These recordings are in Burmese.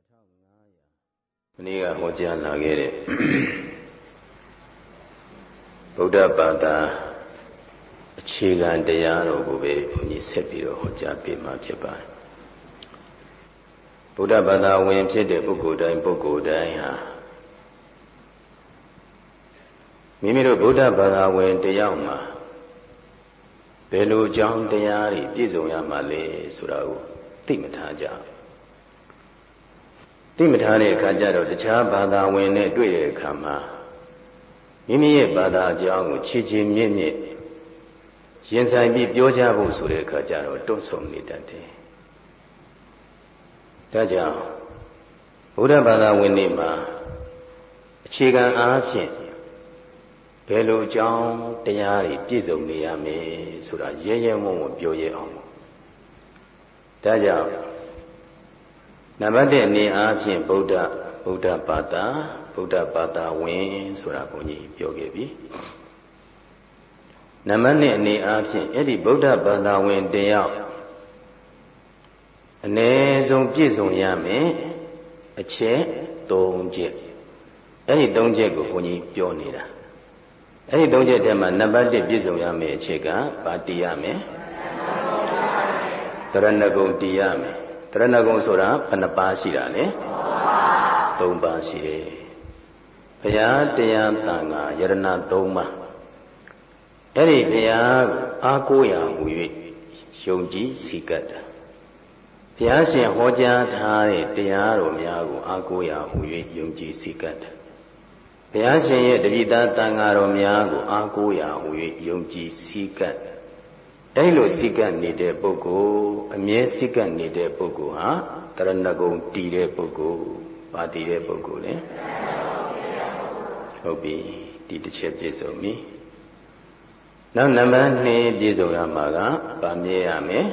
မနေ့ကဟောကြားလာခဲ့တဲ့ဗုဒ္ဓဘာသာအခြေခံတရားတော်ကိုပဲဘုန်းကြီးဆက်ပြီးတော့ဟောကြားပေးမှာဖြစ်ပါတယ်ဗုဒ္ဓဘာသာဝင်ဖြစ်တဲ့ပုဂ္ဂိုလ်တိုင်းဟာမိမိတို့ဗုဒ္ဓဘာသာဝင်တယောက်မှာဘယ်လိုကြောင်းတရားတွေပြည့်စုံရမှာလဲဆိုတာကိုသိမထားကြဘူးသိမထားတဲ့အခါကျတော့တခြားဘာသာဝင်နဲ့တွေ့တဲ့အခါမှာမိမိရဲ့ဘာသာအကြောင်းကိုချီချီမြင့်မြင့်ရင်ဆိုင်ပြီးပြောကြဖို့ဆိုတဲ့အခါကျတော့တွန့်ဆုတ်နေတတ်တယ်။ဒါကြောင့်ဗုဒ္ဓဘာသာဝင်တွေမှာအခြေခံအားဖြင့်ဘယ်လိုအကြောင်းတရားတွေပြည့်စုံနေရမယ်ဆိုတာရဲရဲဝံ့ဝံ့ပြောရအောင်။ဒါကြောင့်နံပါတ်1အနေအားဖြင့်ဗုဒ္ဓဘာသာဝင်ဆိုတာဘုန်းကြီးပြောခဲ့ပြီနံပါတ်2အနေအားဖြင့်အဲ့ဒီဗုဒ္ဓဘာသာဝင်တယောက်အ ਨੇ ဆုံးပြည့်စုံရမယ်အချက်3ချက်အဲ့ဒီ3ချက်ကိုဘုန်းကြီးပြောနေတာအဲ့ဒီ3ချက်ထဲမှာနံပါတ်1ပြည့်စုံရမယ်အချက်ကဘာတည်ရမယ်တရဏဂုံတည်ရမယ်တရဏဂုံဆိုတာဘယ်နှပါးရှိတာလဲ3ပါးရှိတယ်ဘုရားတရားသံဃာယရဏ3ပါးအဲ့ဒီဘုရားအားကိုးရာဟူ၍ယုံကြည်စိကတ်တာဘုရားရှင်ဟောကြားထားတဲ့တရားတော်များကိုအားကိုးရာဟူ၍ယုံကြည်စိကတ်တာဘုရားရှင်ရဲ့တပိသားသံဃာတော်များကိုအားကိုးရာဟူ၍ယုံကြည်စိကတ်အဲ့လိုစိကတ်နေတဲ့ပုဂ္ဂိုလ်အမြဲစိကတ်နေတဲ့ပုဂ္ဂိုလ်ဟာတရဏဂုံတည်တဲ့ပုဂ္ဂိုလ်ပါတည်တဲ့ပုဂ္ဂိုလ်လေဟုတ်ပြီဒီတစ်ချက်ပြည့်စုံပြီနောက်နံပါတ်2ပြည့်စုံရမှာကဗာမြဲရမယ်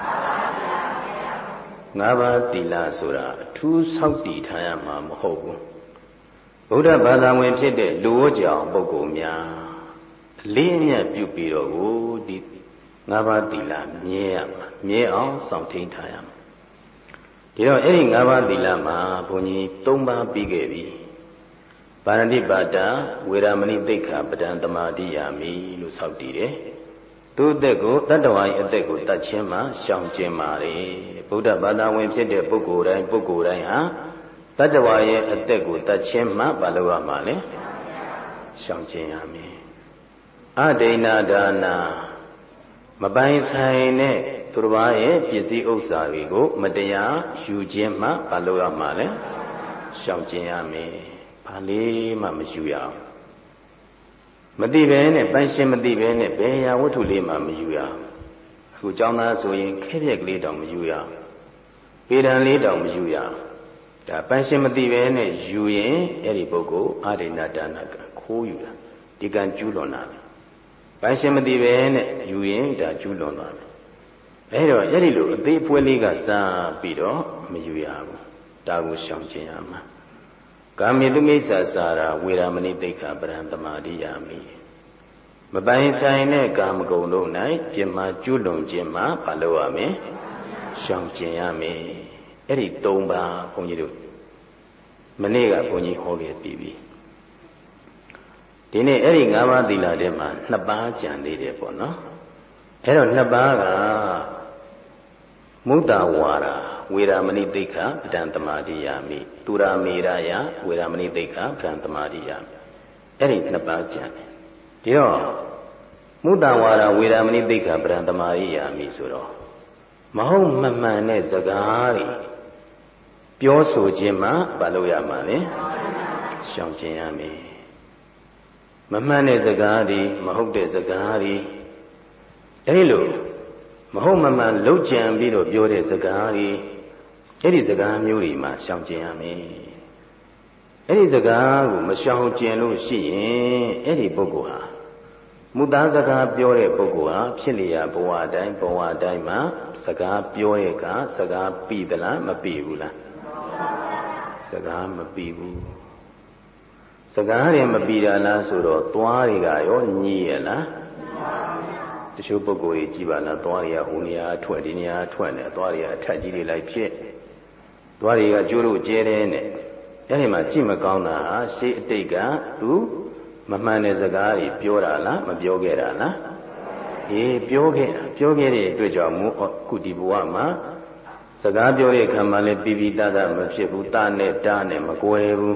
5ပါးသီလဆိုတာအထူးဆောက်တည်ထားရမှာမဟုတ်ဘူးဗုဒ္ဓဘာသာဝင်ဖြစ်တဲ့လူဝတ်ကြောင်ပုဂ္ဂိုလ်များအလေးအမြတ်ပြုပြီးတော့ဒီ5ပါးသီလမြဲရမှာမြဲအောင်စောင့်ထိန်ထားရမှာဒီတော့အဲ့ဒီ5ပါးသီလမှာဘုန်းကြီး3ပါးပြီးခဲ့ပြီပါဏိပါဒဝေရမဏိသိက္ခာပဒံသမာဓိယာမိလို့ဆောက်တည်တယ်သူ့အသက်ကိုတတ္တဝါရဲ့အသက်ကိုတတ်ခြင်းမှာရှောင်ကျဉ်ပါတယ်ဗုဒ္ဓဘာသာဝင်ဖြစ်တဲ့ပုဂ္ဂိုလ်တိုင်းဟာတတ္တဝါရဲ့အသက်ကိုတတ်ခြင်းမှာဘာလို့ရမှာလဲရှောင်ကျဉ်ရမယ်အဒိဏဒါနာမပိုင်ဆိုင်တဲ့သူတစ်ပါးရဲ့ပစ္စည်းဥစ္စာတွေကိုမတရားယူခြင်းမှဘာလို့ရမှာလဲရှောင်ကျဉ်ရမယ်ဘာလေးမှမယူရအောင်မသိပဲနဲ့ပိုင်ရှင်မသိပဲနဲ့ဘယ်ရာဝတ္ထုလေးမှမယူရအောင်အခုကျောင်းသားဆိုရင်ခဲပြက်ကလေးတောင်မယူရအောင်ပေဒံလေးတောင်မယူရအောင်ဒါပိုင်ရှင်မသိပဲနဲ့ယူရင်အဲ့ဒီပုဂ္ဂိုလ်အာဒိဏဒါနကခိုးယူတာဒီကံကျူးလွန်တာပိုင်ရှင်မသိပဲနဲ့ယူရင်ဒါကျူးလွန်သွားတယ်အဲ့တော့အဲ့ဒီလိုအသေးအဖွဲလေးကစားပြီးတော့မယူရဘူးဒါကိုရှောင်ကျဉ်ရမှာကာမိတုမိစ္ဆာစာရာဝေရမဏိသိက္ခာပဒံသမာဓိယာမိမပိုင်ဆိုင်တဲ့ကာမဂုဏ်တို့၌ပြမကျူးလွန်ခြင်းမှာဘာလုပ်ရမလဲရှောင်ကျဉ်ရမယ်အဲ့ဒီ3ပါးဘုန်းကြီးတို့မနေ့ကဘုန်းကြီးဟောခဲ့ပြီးပြီဒီနေ့အဲ့ဒီ5ပါးသီလထဲမှာ2ပါးကြံသေးတယ်ပေါ့နော်အဲ့တော့2ပါးကမုဒ္ဒဝါဒဝေရမဏိသိက္ခာပဒံသမာဓိယာမိသူရာမေရယဝေရမဏိသိက္ခာပဒံသမာဓိယာမိအဲ့ဒီ2ပါးကြံတယ်ဒီတော့မုဒ္ဒဝါဒဝေရမဏိသိက္ခာပဒံသမာဓိယာမိဆိုတော့မဟုတ်မမှန်တဲ့စကားတွေပြောဆိုခြင်းမှဘာလို့ရမှာလဲရှောင်ကျဉ်ရမယ်မမှန်တဲ့စကားတွေမဟုတ်တဲ့စကားတွေအဲဒီလိုမဟုတ်မမှန်လှုပ်ကြံပြီးတော့ပြောတဲ့စကားတွေအဲ့ဒီစကားမျိုးတွေမှာရှောင်ကျဉ်ရမယ်အဲ့ဒီစကားကိုမရှောင်ကျဉ်လို့ရှိရင်အဲ့ဒီပုဂ္ဂိုလ်ဟာမူသားစကားပြောတဲ့ပုဂ္ဂိုလ်ဟာဖြစ်လျာဘဝတိုင်းမှာစကားပြောတဲ့အခါစကားပြီးသလားမပြီးဘူးလားစကားမပြီးဘူးစကားတွေမပြီးတာလားဆိုတော့သွားတွေကရောညည်းရလားတချို့ပုဂ္ဂိုလ်တွေကြည်ပါလားသွားတွေကဟိုနေရာထွက်ဒီနေရာထွက်နေသွားတွေကအထက်ကြီးတွေလိုက်ဖြစ်သွားတွေကကျိုးတို့ကျဲတယ်နဲ့အဲ့ဒီမှာကြည့်မကောင်းတာဟာရှေးအတိတ်ကသူမမှန်တဲ့စကားတွေပြောတာလားမပြောခဲ့တာလားပြောခဲ့တဲ့အတွက်ကြောင့်မို့ခုဒီဘဝမှာစကားပြောတဲ့အခါမှာလည်းပြပြတတ်မဖြစ်ဘူးတနဲ့တားနဲ့မကွယ်ဘူး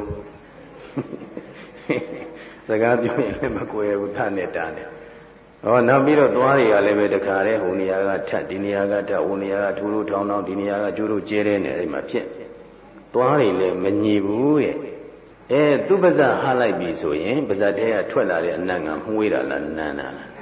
စကားပြောရင်လည်းမကွယ်ဘူးတနဲ့တားနဲ့နောက်ပြီးတော့သွားတွေကလည်းပဲတခါတည်းဟိုနေရာကထပ်ဒီနေရာကထပ်ဟိုနေရာကထူးထူးထောင်းထောင်းဒီနေရာကကျိုးတို့ကျဲတဲ့နဲ့အဲ့မှာဖြစ်သွားတွေလည်းမညီဘူးတဲ့သူပါဇက်ဟားလိုက်ပြီဆိုရင်ပါဇက်ထဲကထွက်လာတဲ့အနံ့ကမှုေးတာလားနန်းတာလား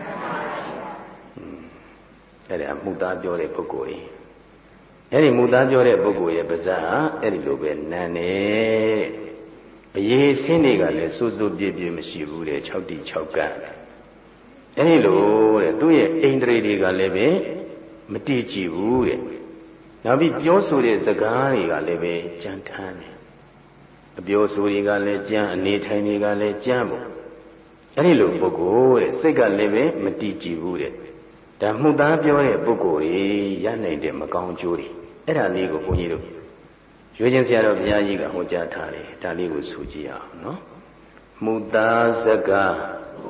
အဲ့ဒါမှုသားပြောတဲ့ပုဂ္ဂိုလ်ကြီးအဲ့ဒီမှုသားပြောတဲ့ပုဂ္ဂိုလ်ရဲ့ပါဇက်ဟာအဲ့ဒီလိုပဲနန်းနေအရေးဆင်းတွေကလည်းစွစွပြည့်ပြည့်မရှိဘူးတဲ့6တိ6ကတ်အဲ့ဒီလိုတဲ့သူ့ရဲ့အိန္ဒြေတွေကလည်းပဲမတည်ကြည်ဘူးတဲ့နောက်ပြီးပြောဆိုတဲ့စကားတွေကလည်းပဲကြမ်းထမ်းတယ်အပြောဆိုတွေကလည်းကြမ်းအနေထိုင်တွေကလည်းကြမ်းပေါ့အဲ့ဒီလိုပုဂ္ဂိုလ်တဲ့စိတ်ကလည်းပဲမတည်ကြည်ဘူးတဲ့ဒါမှုသားပြောတဲ့ပုဂ္ဂိုလ်တွေရနိုင်တဲ့မကောင်းကျိုးတွေအဲ့ဒါလေးကိုဘုန်းကြီးတို့ရွေးချင်းဆရာတော်ဘုရားကြီးကဟောကြားထားတယ်ဒါလေးကိုဆိုကြည့်အောင်နော်မှုသားစကား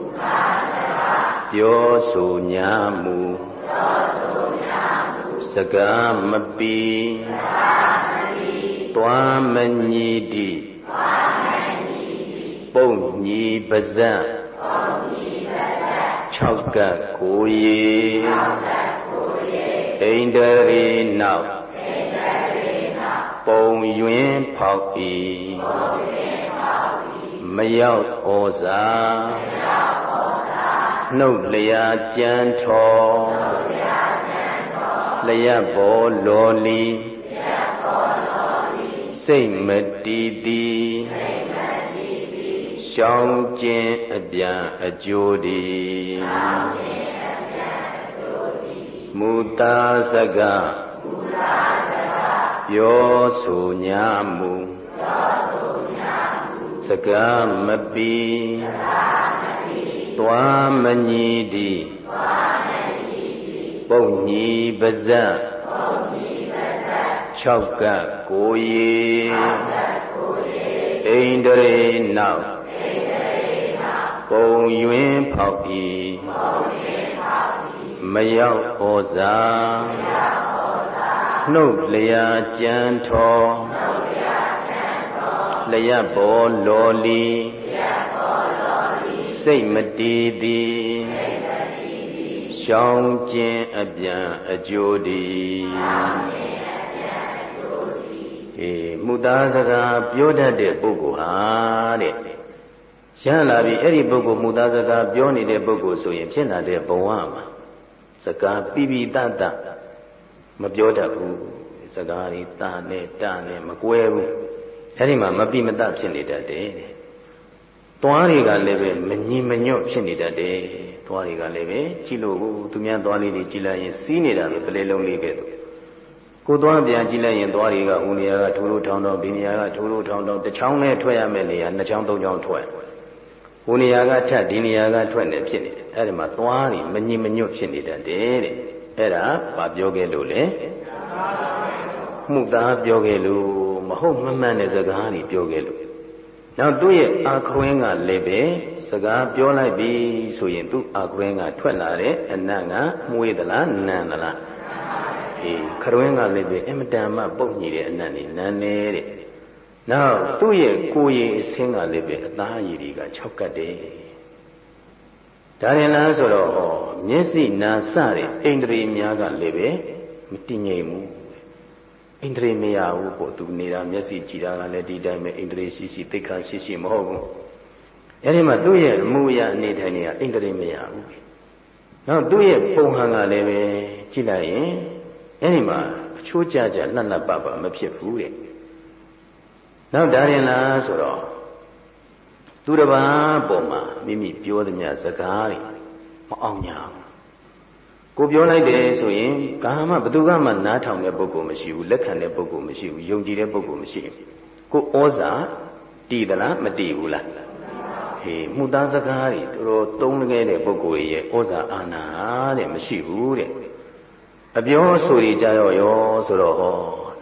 ပြောဆိုညာမူစကားမပီသွားမညီတိပုံညီပါဇက်6ကတ်ကိုရေဣန္ဒြေနောက်ပုံယွင်ဖောက်ဤမရောက်ဩဇာနှုတ်လျာကြမ်းထောလျက်ဘောလောလီစိတ်မတည်သည်ရှောင်းကျင်အပြန်အကျိုးဒီမူတာစကားပြောဆိုညာမူစကားမပီသွားမညီတိပုံညီပါဇက်6ကတ်ကိုရေဣန္ဒြေနောက်ပုံယွင်ဖောက်ဤမရောက်ဩဇာနှုတ်လျာကြမ်းထောလျက်ဘောလောလီစိတ်မတည်သည်ရှောင်းကျင်အပြန်အကျိုးဒီမူသားစကားပြောတတ်တဲ့ပုဂ္ဂိုလ်ဟာတဲ့ရလာပြီအဲ့ဒီပုဂ္ဂိုလ်မူသားစကားပြောနေတဲ့ပုဂ္ဂိုလ်ဆိုရင်ဖြစ်လာတဲ့ဘဝမှာစကားပြပြတတ်တတ်မပြောတတ်ဘူးစကားတွေတာနဲ့တာနဲ့မကွဲဘူးအဲ့ဒီမှာမပြမတတ်ဖြစ်နေတတ်တယ်သွားတွေကလည်းပဲမညီမညွတ်ဖြစ်နေတတ်တယ်သွားတွေကလည်းပဲကြည့်လို့သူများသွားလေးတွေကြည့်လိုက်ရင်စီးနေတာပဲပလဲလုံးလေးကဲ့သို့ကိုသွားပြန်ကြည့်လိုက်ရင်သွားတွေကဟိုနေရာကထိုးထိုးထောင်းထောင်းဒီနေရာကထိုးထိုးထောင်းထောင်းတစ်ချောင်းနဲ့ထွက်ရမယ့်နေရာနှစ်ချောင်းသုံးချောင်းထွက်ဟိုနေရာကထပ်ဒီနေရာကထွက်နေဖြစ်နေတယ်အဲ့ဒီမှာသွားတွေမညီမညွတ်ဖြစ်နေတတ်တယ်တဲ့အဲ့ဒါဘာပြောခဲ့လို့လဲမှုသားပြောခဲ့လို့မဟုတ်မမှန်တဲ့စကားတွေပြောခဲ့လို့နောက်သူ့ရဲ့အာခွင်းကလည်းပဲစကားပြောလိုက်ပြီဆိုရင်သူ့အာခွင်းကထွက်လာတဲ့အနံ့ကမှုေးသလားနန်းသလားခရွင်းကလည်းပဲအမတန်မှပုတ်ညီတဲ့အနံ့နေနန်းနေတဲ့နောက်သူ့ရဲ့ကိုယ်ရည်အဆင်းကလည်းပဲအသားရည်တွေက6ကတ်တယ်ဒါရင်လားဆိုတော့မျက်စိနာစတဲ့ဣန္ဒြေများကလည်းပဲမတည်ငြိမ်ဘူးဣန္ဒြေမရဘူးပေါ့သူနေတာမျက်စိကြည့်တာကလည်းဒီတိုင်းပဲဣန္ဒြေရှိရှိသိက္ခာရှိရှိမဟုတ်ဘူးအဲဒီမှာသူ့ရဲ့အမှုအရာအနေထိုင်နေတာဣန္ဒြေမရဘူးနောက်သူ့ရဲ့ပုံဟန်ကလည်းပဲကြည့်လိုက်ရင်အဲဒီမှာအချိုးကျကျလှလှပပမဖြစ်ဘူးတဲ့နောက်ဒါရင်လားဆိုတော့သူတစ်ပါးပေါ်မှာမိမိပြောသမျှစကားတွေမအောင်ညာကိုပြောလိုက်တယ်ဆိုရင်ဘာမှဘသူကမှနားထောင်တဲ့ပုဂ္ဂိုလ်မရှိဘူးလက်ခံတဲ့ပုဂ္ဂိုလ်မရှိဘူးယုံကြည်တဲ့ပုဂ္ဂိုလ်မရှိဘူးကိုဩဇာတည်သလားမတည်ဘူးလားမှုသားစကားတွေတော်သုံးခဲ့တဲ့ပုဂ္ဂိုလ်ရဲ့ဩဇာအာဏာတဲ့မရှိဘူးတဲ့အပြောဆိုကြရောဆိုတော့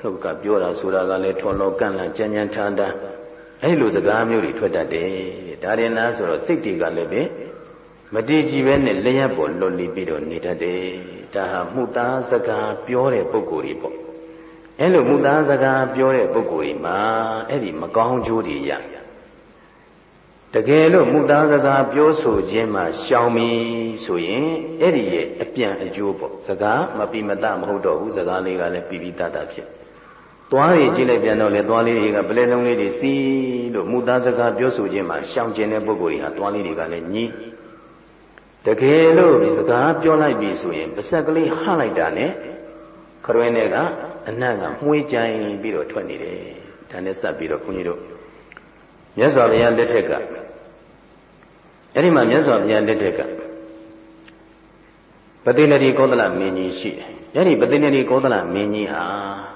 နှုတ်ကပြောတာဆိုတာကလည်းထွန်လောကန့်လန့်ကြမ်းကြမ်းထန်ထန်အဲ့လိုစကားမျိုးတွေထွက်တတ်တယ်ဒါရင်လားဆိုတော့စိတ်တွေကလည်းပဲမတည်ကြည်ပဲနဲ့လျှက်ပေါ်လွတ်လီပြီးတော့နေတတ်တယ်ဒါဟာမှုသားစကားပြောတဲ့ပုဂ္ဂိုလ်တွေပေါ့အဲ့လိုမှုသားစကားပြောတဲ့ပုဂ္ဂိုလ်တွေမှာအဲ့ဒီမကောင်းကျိုးတွေရတကယ်လို့မှုသားစကားပြောဆိုခြင်းမှာရှောင်ပြီဆိုရင်အဲ့ဒီရဲ့အပြန်အကျိုးပေါ့စကားမပိမတမဟုတ်တော့ဘူးစကားလေးကလည်းပြပြတတ်တာဖြစ်သွားရကြည့်လိုက်ပြန်တော့လေသွားလေးတွေကပလဲလုံးလေးတွေစီးလို့မှုသားစကားပြောဆိုခြင်းမှာရှောင်ကျင်တဲ့ပုဂ္ဂိုလ်တွေဟာသွားလေးတွေကလည်းညီးတကယ်လို့ဒီစကားပြောလိုက်ပြီဆိုရင်ပါးစပ်ကလေးဟလိုက်တာနဲ့ခရွင်းတွေကအနံ့ကမှွေးကြိုင်ပြီးတော့ထွက်နေတယ်ဒါနဲ့စပ်ပြီးတော့ခွန်ကြီးတို့မြတ်စွာဘုရားလက်ထက်ကအဲ့ဒီမှာမြတ်စွာဘုရားလက်ထက်ကပတိနတိကောသလမင်းကြီးရှိတယ်အဲ့ဒီပတိနတိကောသလမင်းကြီးဟာ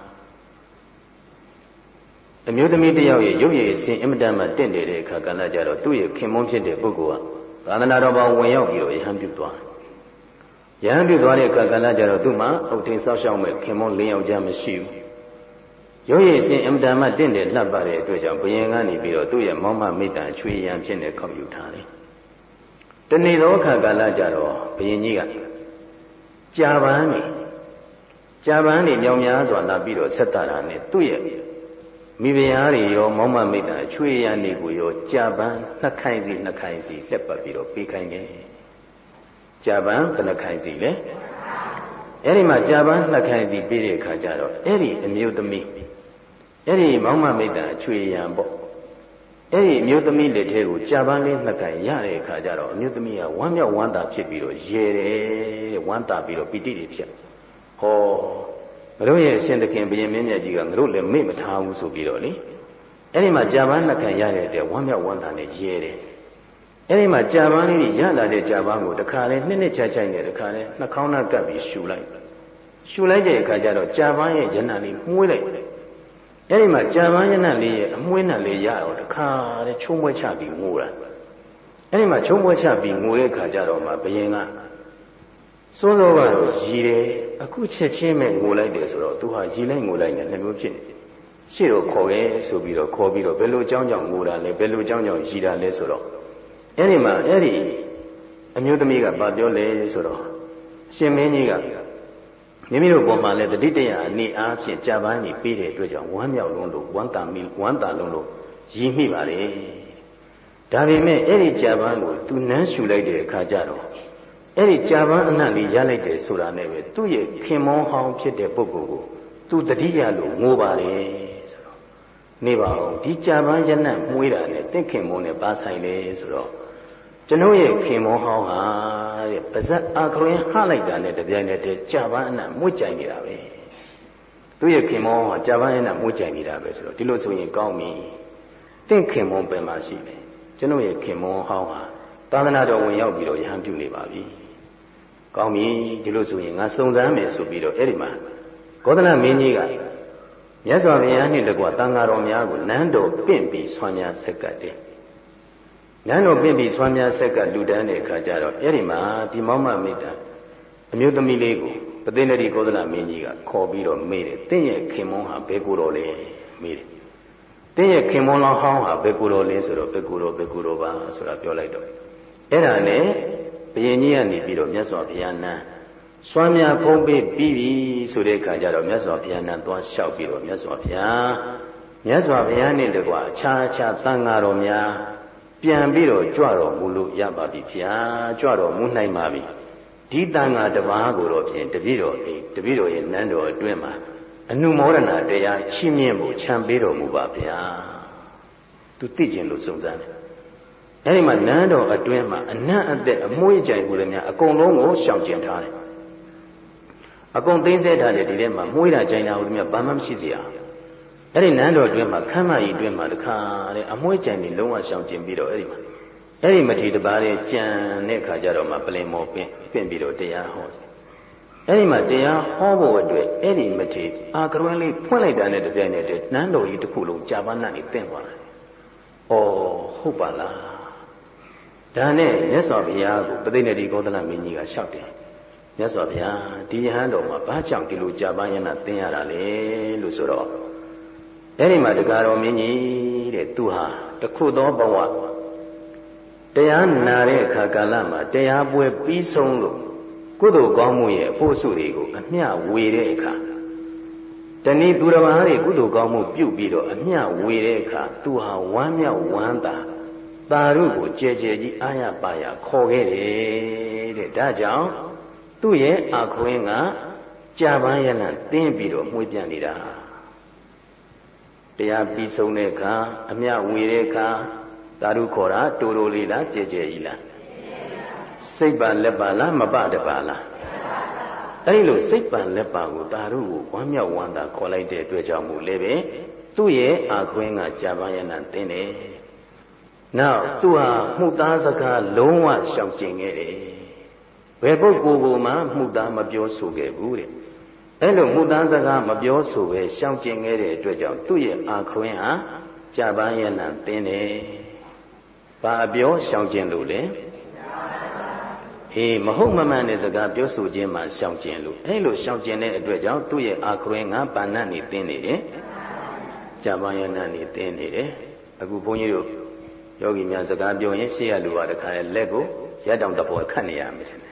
အမျိုးသမီးတစ်ယောက်ရဲ့ရုပ်ရည်အစဉ်အင်မတန်မှတင့်နေတဲ့အခါကလည်းကြတော့သူ့ရဲ့ခင်မွန်းဖြစ်တဲ့ပုဂ္ဂိုလ်ကသာသနာတော်ဘောင်ဝင်ရောက်ပြီးတော့ယဟန်ပြုသွားယဟန်ပြုသွားတဲ့အခါကလည်းကြတော့သူ့မှာအုတ်ထင်ဆောက်ရှောက်မဲ့ခင်မွန်း၄ယောက်ကြားမရှိဘူးရုပ်ရည်အစဉ်အင်မတန်မှတင့်တယ်လှပ်ပါတဲ့အတွက်ကြောင့်ဘုရင်ကနေပြီးတော့သူ့ရဲ့မောင်မမိတ္တန်ချွေရန်ဖြစ်နေခေါက်ယူထားတယ်တနေ့သောအခါကလည်းကြတော့ဘုရင်ကြီးကကြာပန်းနေမြောင်များစွာလာပြီးတော့ဆက်တာနဲ့သူ့ရဲ့မိဖုရားတွေရောမောင်မမိတ္တန်ချွေရန်တွေကိုရောကြာပန်းနှစ်ခိုင်စီလှက်ပတ်ပြီးတော့ပေးခိုင်းတယ်ကြာပန်းဘယ်နှခိုင်စီလဲအဲ့ဒီမှာကြာပန်းနှစ်ခိုင်စီပေးတဲ့အခါကျတော့အဲ့ဒီအမျိုးသမီးအဲ့ဒီမောင်မမိတ္တန်ချွေရန်ပေါ့အဲ့ဒီအမျိုးသမီးလက်ထဲကိုကြာပန်းလေးနှစ်ခိုင်ရတဲ့အခါကျတော့အမျိုးသမီးကဝမ်းမြောက်ဝမ်းသာဖြစ်ပြီးတော့ရေတယ်ဝမ်းသာပြီးတော့ပီတိတွေဖြစ်ဟောငါတို့ရဲ့အရှင်သခင်ဘုရင်မင်းမြတ်ကြီးကငါတို့လည်းမေ့မထားဘူးဆိုပြီးတော့လေအဲ့ဒီမှာကြာပန်းနှစ်ခိုင်ရတဲ့အတွက်ဝမ်းမြောက်ဝမ်းသာနဲ့ရေတယ်အဲ့ဒီမှာကြာပန်းလေးရလာတဲ့ကြာပန်းကိုတခါလဲနှစ်ချိုက်နဲ့တခါလဲနှာခေါင်းနဲ့ကပ်ပြီးရှူလိုက်တဲ့အခါကျတော့ကြာပန်းရဲ့ရဏလေးမှုေးလိုက်အဲ့ဒီမှာကြာပန်းရဏလေးရဲ့အမွှေးနဲ့လေးရတော့တခါလဲချုံးပွဲချပြီးငိုတာအဲ့ဒီမှာချုံးပွဲချပြီးငိုတဲ့အခါကျတော့မှဘုရင်ကစိုးစိုးကတော့ရည်တယ်အခုချက်ချင်းပဲငိုလိုက်တယ်ဆိုတော့သူဟာရည်လိုက်ငိုလိုက်နဲ့နှစ်မျိုးဖြစ်နေရှေ့တော့ခေါ်ရဲဆိုပြီးတော့ခေါ်ပြီးတော့ဘယ်လိုအကြောင်းကြောင့်ငိုတာလဲဘယ်လိုအကြောင်းကြောင့်ရည်တာလဲဆိုတော့အဲ့ဒီမှာအဲ့ဒီအမျိုးသမီးကဘာပြောလဲဆိုတော့ရှင်မင်းကြီးကမိမိတို့ပေါ်မှာလည်းတတိတရအနေအားဖြင့်ကြာပန်းကြီးပေးတဲ့အတွက်ကြောင့်ဝမ်းမြောက်လုံးလို့ဝမ်းသာလုံးလို့ရည်မိပါလေဒါပေမဲ့အဲ့ဒီကြာပန်းကိုသူနမ်းရှူလိုက်တဲ့အခါကျတော့အဲ့ဒီကြာပန်းအနံ့လေးရလိုက်တယ်ဆိုတာနဲ့ပဲသူ့ရဲ့ခင်မောဟောင်းဖြစ်တဲ့ပုဂ္ဂိုလ်ကိုသူတတိယလို့ငိုပါလေဆိုတော့နေပါအောင်ဒီကြာပန်းရနံ့မှုေးတာနဲ့တင့်ခင်မောနဲ့ပါဆိုင်လေဆိုတော့ကျွန်ုပ်ရဲ့ခင်မောဟောင်းဟာတဲ့ပါဇက်အာခရင်ဟလိုက်တာနဲ့တပြိုင်တည်းကြာပန်းအနံ့မှု့ကြိုင်နေတာပဲသူ့ရဲ့ခင်မောဟောင်းဟာကြာပန်းအနံ့မှု့ကြိုင်နေတာပဲဆိုတော့ဒီလိုဆိုရင်ကောင်းပြီတင့်ခင်မောပင်မှာရှိတယ်ကျွန်ုပ်ရဲ့ခင်မောဟောင်းဟာသာသနာတော်ဝင်ရောက်ပြီးတော့ယဟန်ပြုနေပါပြီကောင်းပြီဒီလိုဆိုရင်ငါစုံစမ်းမယ်ဆိုပြီးတော့အဲ့ဒီမှာဂေါတလမင်းကြီးကမြတ်စွာဘုရားနှင့်တကွသံဃာတော်များကိုနန်းတော်ပင့်ပြီးဆွမ်းများဆက်ကပ်တယ်နန်းတော်ပင့်ပြီးဆွမ်းများဆက်ကပ်လူတန်းတဲ့အခါကျတော့အဲ့ဒီမှာဒီမောင်မမိတ္တအမျိုးသမီးလေးကိုပသိနတိဂေါတလမင်းကြီးကခေါ်ပြီးတော့မေးတယ်တင့်ရဲ့ခင်မွန်းဟာဘယ်ကိုယ်တော်လဲမေးတယ်တင့်ရဲ့ခင်မွန်းလောင်းဟောင်းဟာဘယ်ကိုယ်တော်လဲဆိုတော့ဘယ်ကိုယ်တော်ပါဆိုတာပြောလိုက်တော့အဲ့ဒါနဲ့ဘုရင်ကြီးကနေပြီးတော့မြတ်စွာဘုရားနန်းစွမ်းများဖုံးပေးပြီးပြီဆိုတဲ့အခါကျတော့မြတ်စွာဘုရားနန်းသွားလျှောက်ပြီးတော့မြတ်စွာဘုရားနဲ့တကွာအခြားသံဃာတော်များပြန်ပြီးတော့ကြွတော်မူလို့ရပါပြီဗျာကြွတော်မူနိုင်ပါပြီဒီသံဃာတစ်ပါးကိုတော့ဖြင့်တပည့်တော်ရဲ့နန်းတော်အတွင်းမှာအနုမောဒနာတရားချီးမြှင့်ဖို့ခြံပေးတော်မူပါဗျာသူသိကျင်လို့စုံစမ်းတယ်အဲဒီမှာနန်းတော်အတွင်းမှာအနံ့အသက်အမွှေးကြိုင်ကိုလည်းများအကုန်လုံးကိုရှောင်ကျဉ်ထားတယ်အကုန်သိမ်းဆဲထားတယ်ဒီထဲမှာမွှေးတာကြိုင်တာကိုလည်းများဘာမှမရှိစေရအဲ့ဒီနန်းတော်အတွင်းမှာခမ်းမကြီးအတွင်းမှာတခါတဲ့အမွှေးကြိုင်တွေလုံးဝရှောင်ကျဉ်ပြီးတော့အဲ့ဒီမထေတပါးတဲ့ကြံတဲ့ခါကျတော့မှပလင်မော်ပင့်ပြီးတော့တရားဟောအဲ့ဒီမှာတရားဟောဖို့အတွက်အဲ့ဒီမထေအာကရွန်းလေးဖွင့်လိုက်တာနဲ့တပြိုင်နက်တည်းနန်းတော်ကြီးတစ်ခုလုံးကြာပန်းနဲ့တင့်သွားတယ်။အော်ဟုတ်ပါလား။ဒါနဲ့မြတ်စွာဘုရားကိုပသိနတိဂေါတလမင်းကြီးကလျှောက်တယ်။မြတ်စွာဘုရားဒီယဟန်တော်မှာဘာကြောင့်ဒီလိုကြာပန်းရဏသင်ရတာလဲလို့ဆိုတော့အဲ့ဒီမှာတရားတော်မင်းကြီးတဲ့သူဟာတခုသောဘဝတရားနာတဲ့အခါကာလမှာတရားပွဲပြီးဆုံးလို့ကုသိုလ်ကောင်းမှုရဲ့အဖို့စုတွေကိုအမျှဝေတဲ့အခါတဏှိသူတော်ဘာတွေကုသိုလ်ကောင်းမှုပြုပြီးတော့အမျှဝေတဲ့အခါသူဟာဝမ်းမြောက်ဝမ်းသာတာရုကိုကြဲကြဲကြီးအာရပါရခေါ်ခဲ့တယ်တဲ့ဒါကြောင့်သူ့ရဲ့အာခွင်းကကြာပန်းရဏတင်းပြီးတော့မှုပြန်နေတာတရားပြီးဆုံးတဲ့အခါအမျှဝေတဲ့အခါသာရုခေါ်တာတိုးတိုးလေးလားကြဲကြဲကြီးလားစိတ်ပါလက်ပါလားမပတပါလားအဲ့လိုစိတ်ပါလက်ပါကိုသာရုကိုဝမ်းမြောက်ဝမ်းသာခေါ်လိုက်တဲ့အတွက်ကြောင့်မို့လည်းပဲသူ့ရဲ့အာခွင်းကကြာပန်းရဏတင်းတယ်နောက်သူဟာမှုသားစကားလုံးဝရှောင်ကျင်ခဲ့တယ်ဘယ်ပုဂ္ဂိုလ်ကိုမှမှုသားမပြောဆိုခဲ့ဘူးတဲ့အဲ့လိုမှုသားစကားမပြောဆိုပဲရှောင်ကျင်ခဲ့တဲ့အတွက်ကြောင့်သူ့ရဲ့အာခွင်းဟာကြာပန်းရဏတင်းတယ်ဘာပြောရှောင်ကျင်လို့လဲမဟုတ်မမှန်တဲ့စကားပြောဆိုခြင်းမှာရှောင်ကျင်လို့အဲ့လိုရှောင်ကျင်တဲ့အတွက်ကြောင့်သူ့ရဲ့အာခွင်းကပါဏတ်နေတင်းနေတယ်ကြာပန်းရဏနေတင်းနေတယ်အခုဘုန်းကြီးတို့ယောဂီများစကားပြောရင်ရှေ့ရလူပါတခါရဲ့လက်ကိုရက်တောင်တပေါ်ခတ်နေရမယ်ထင်တယ်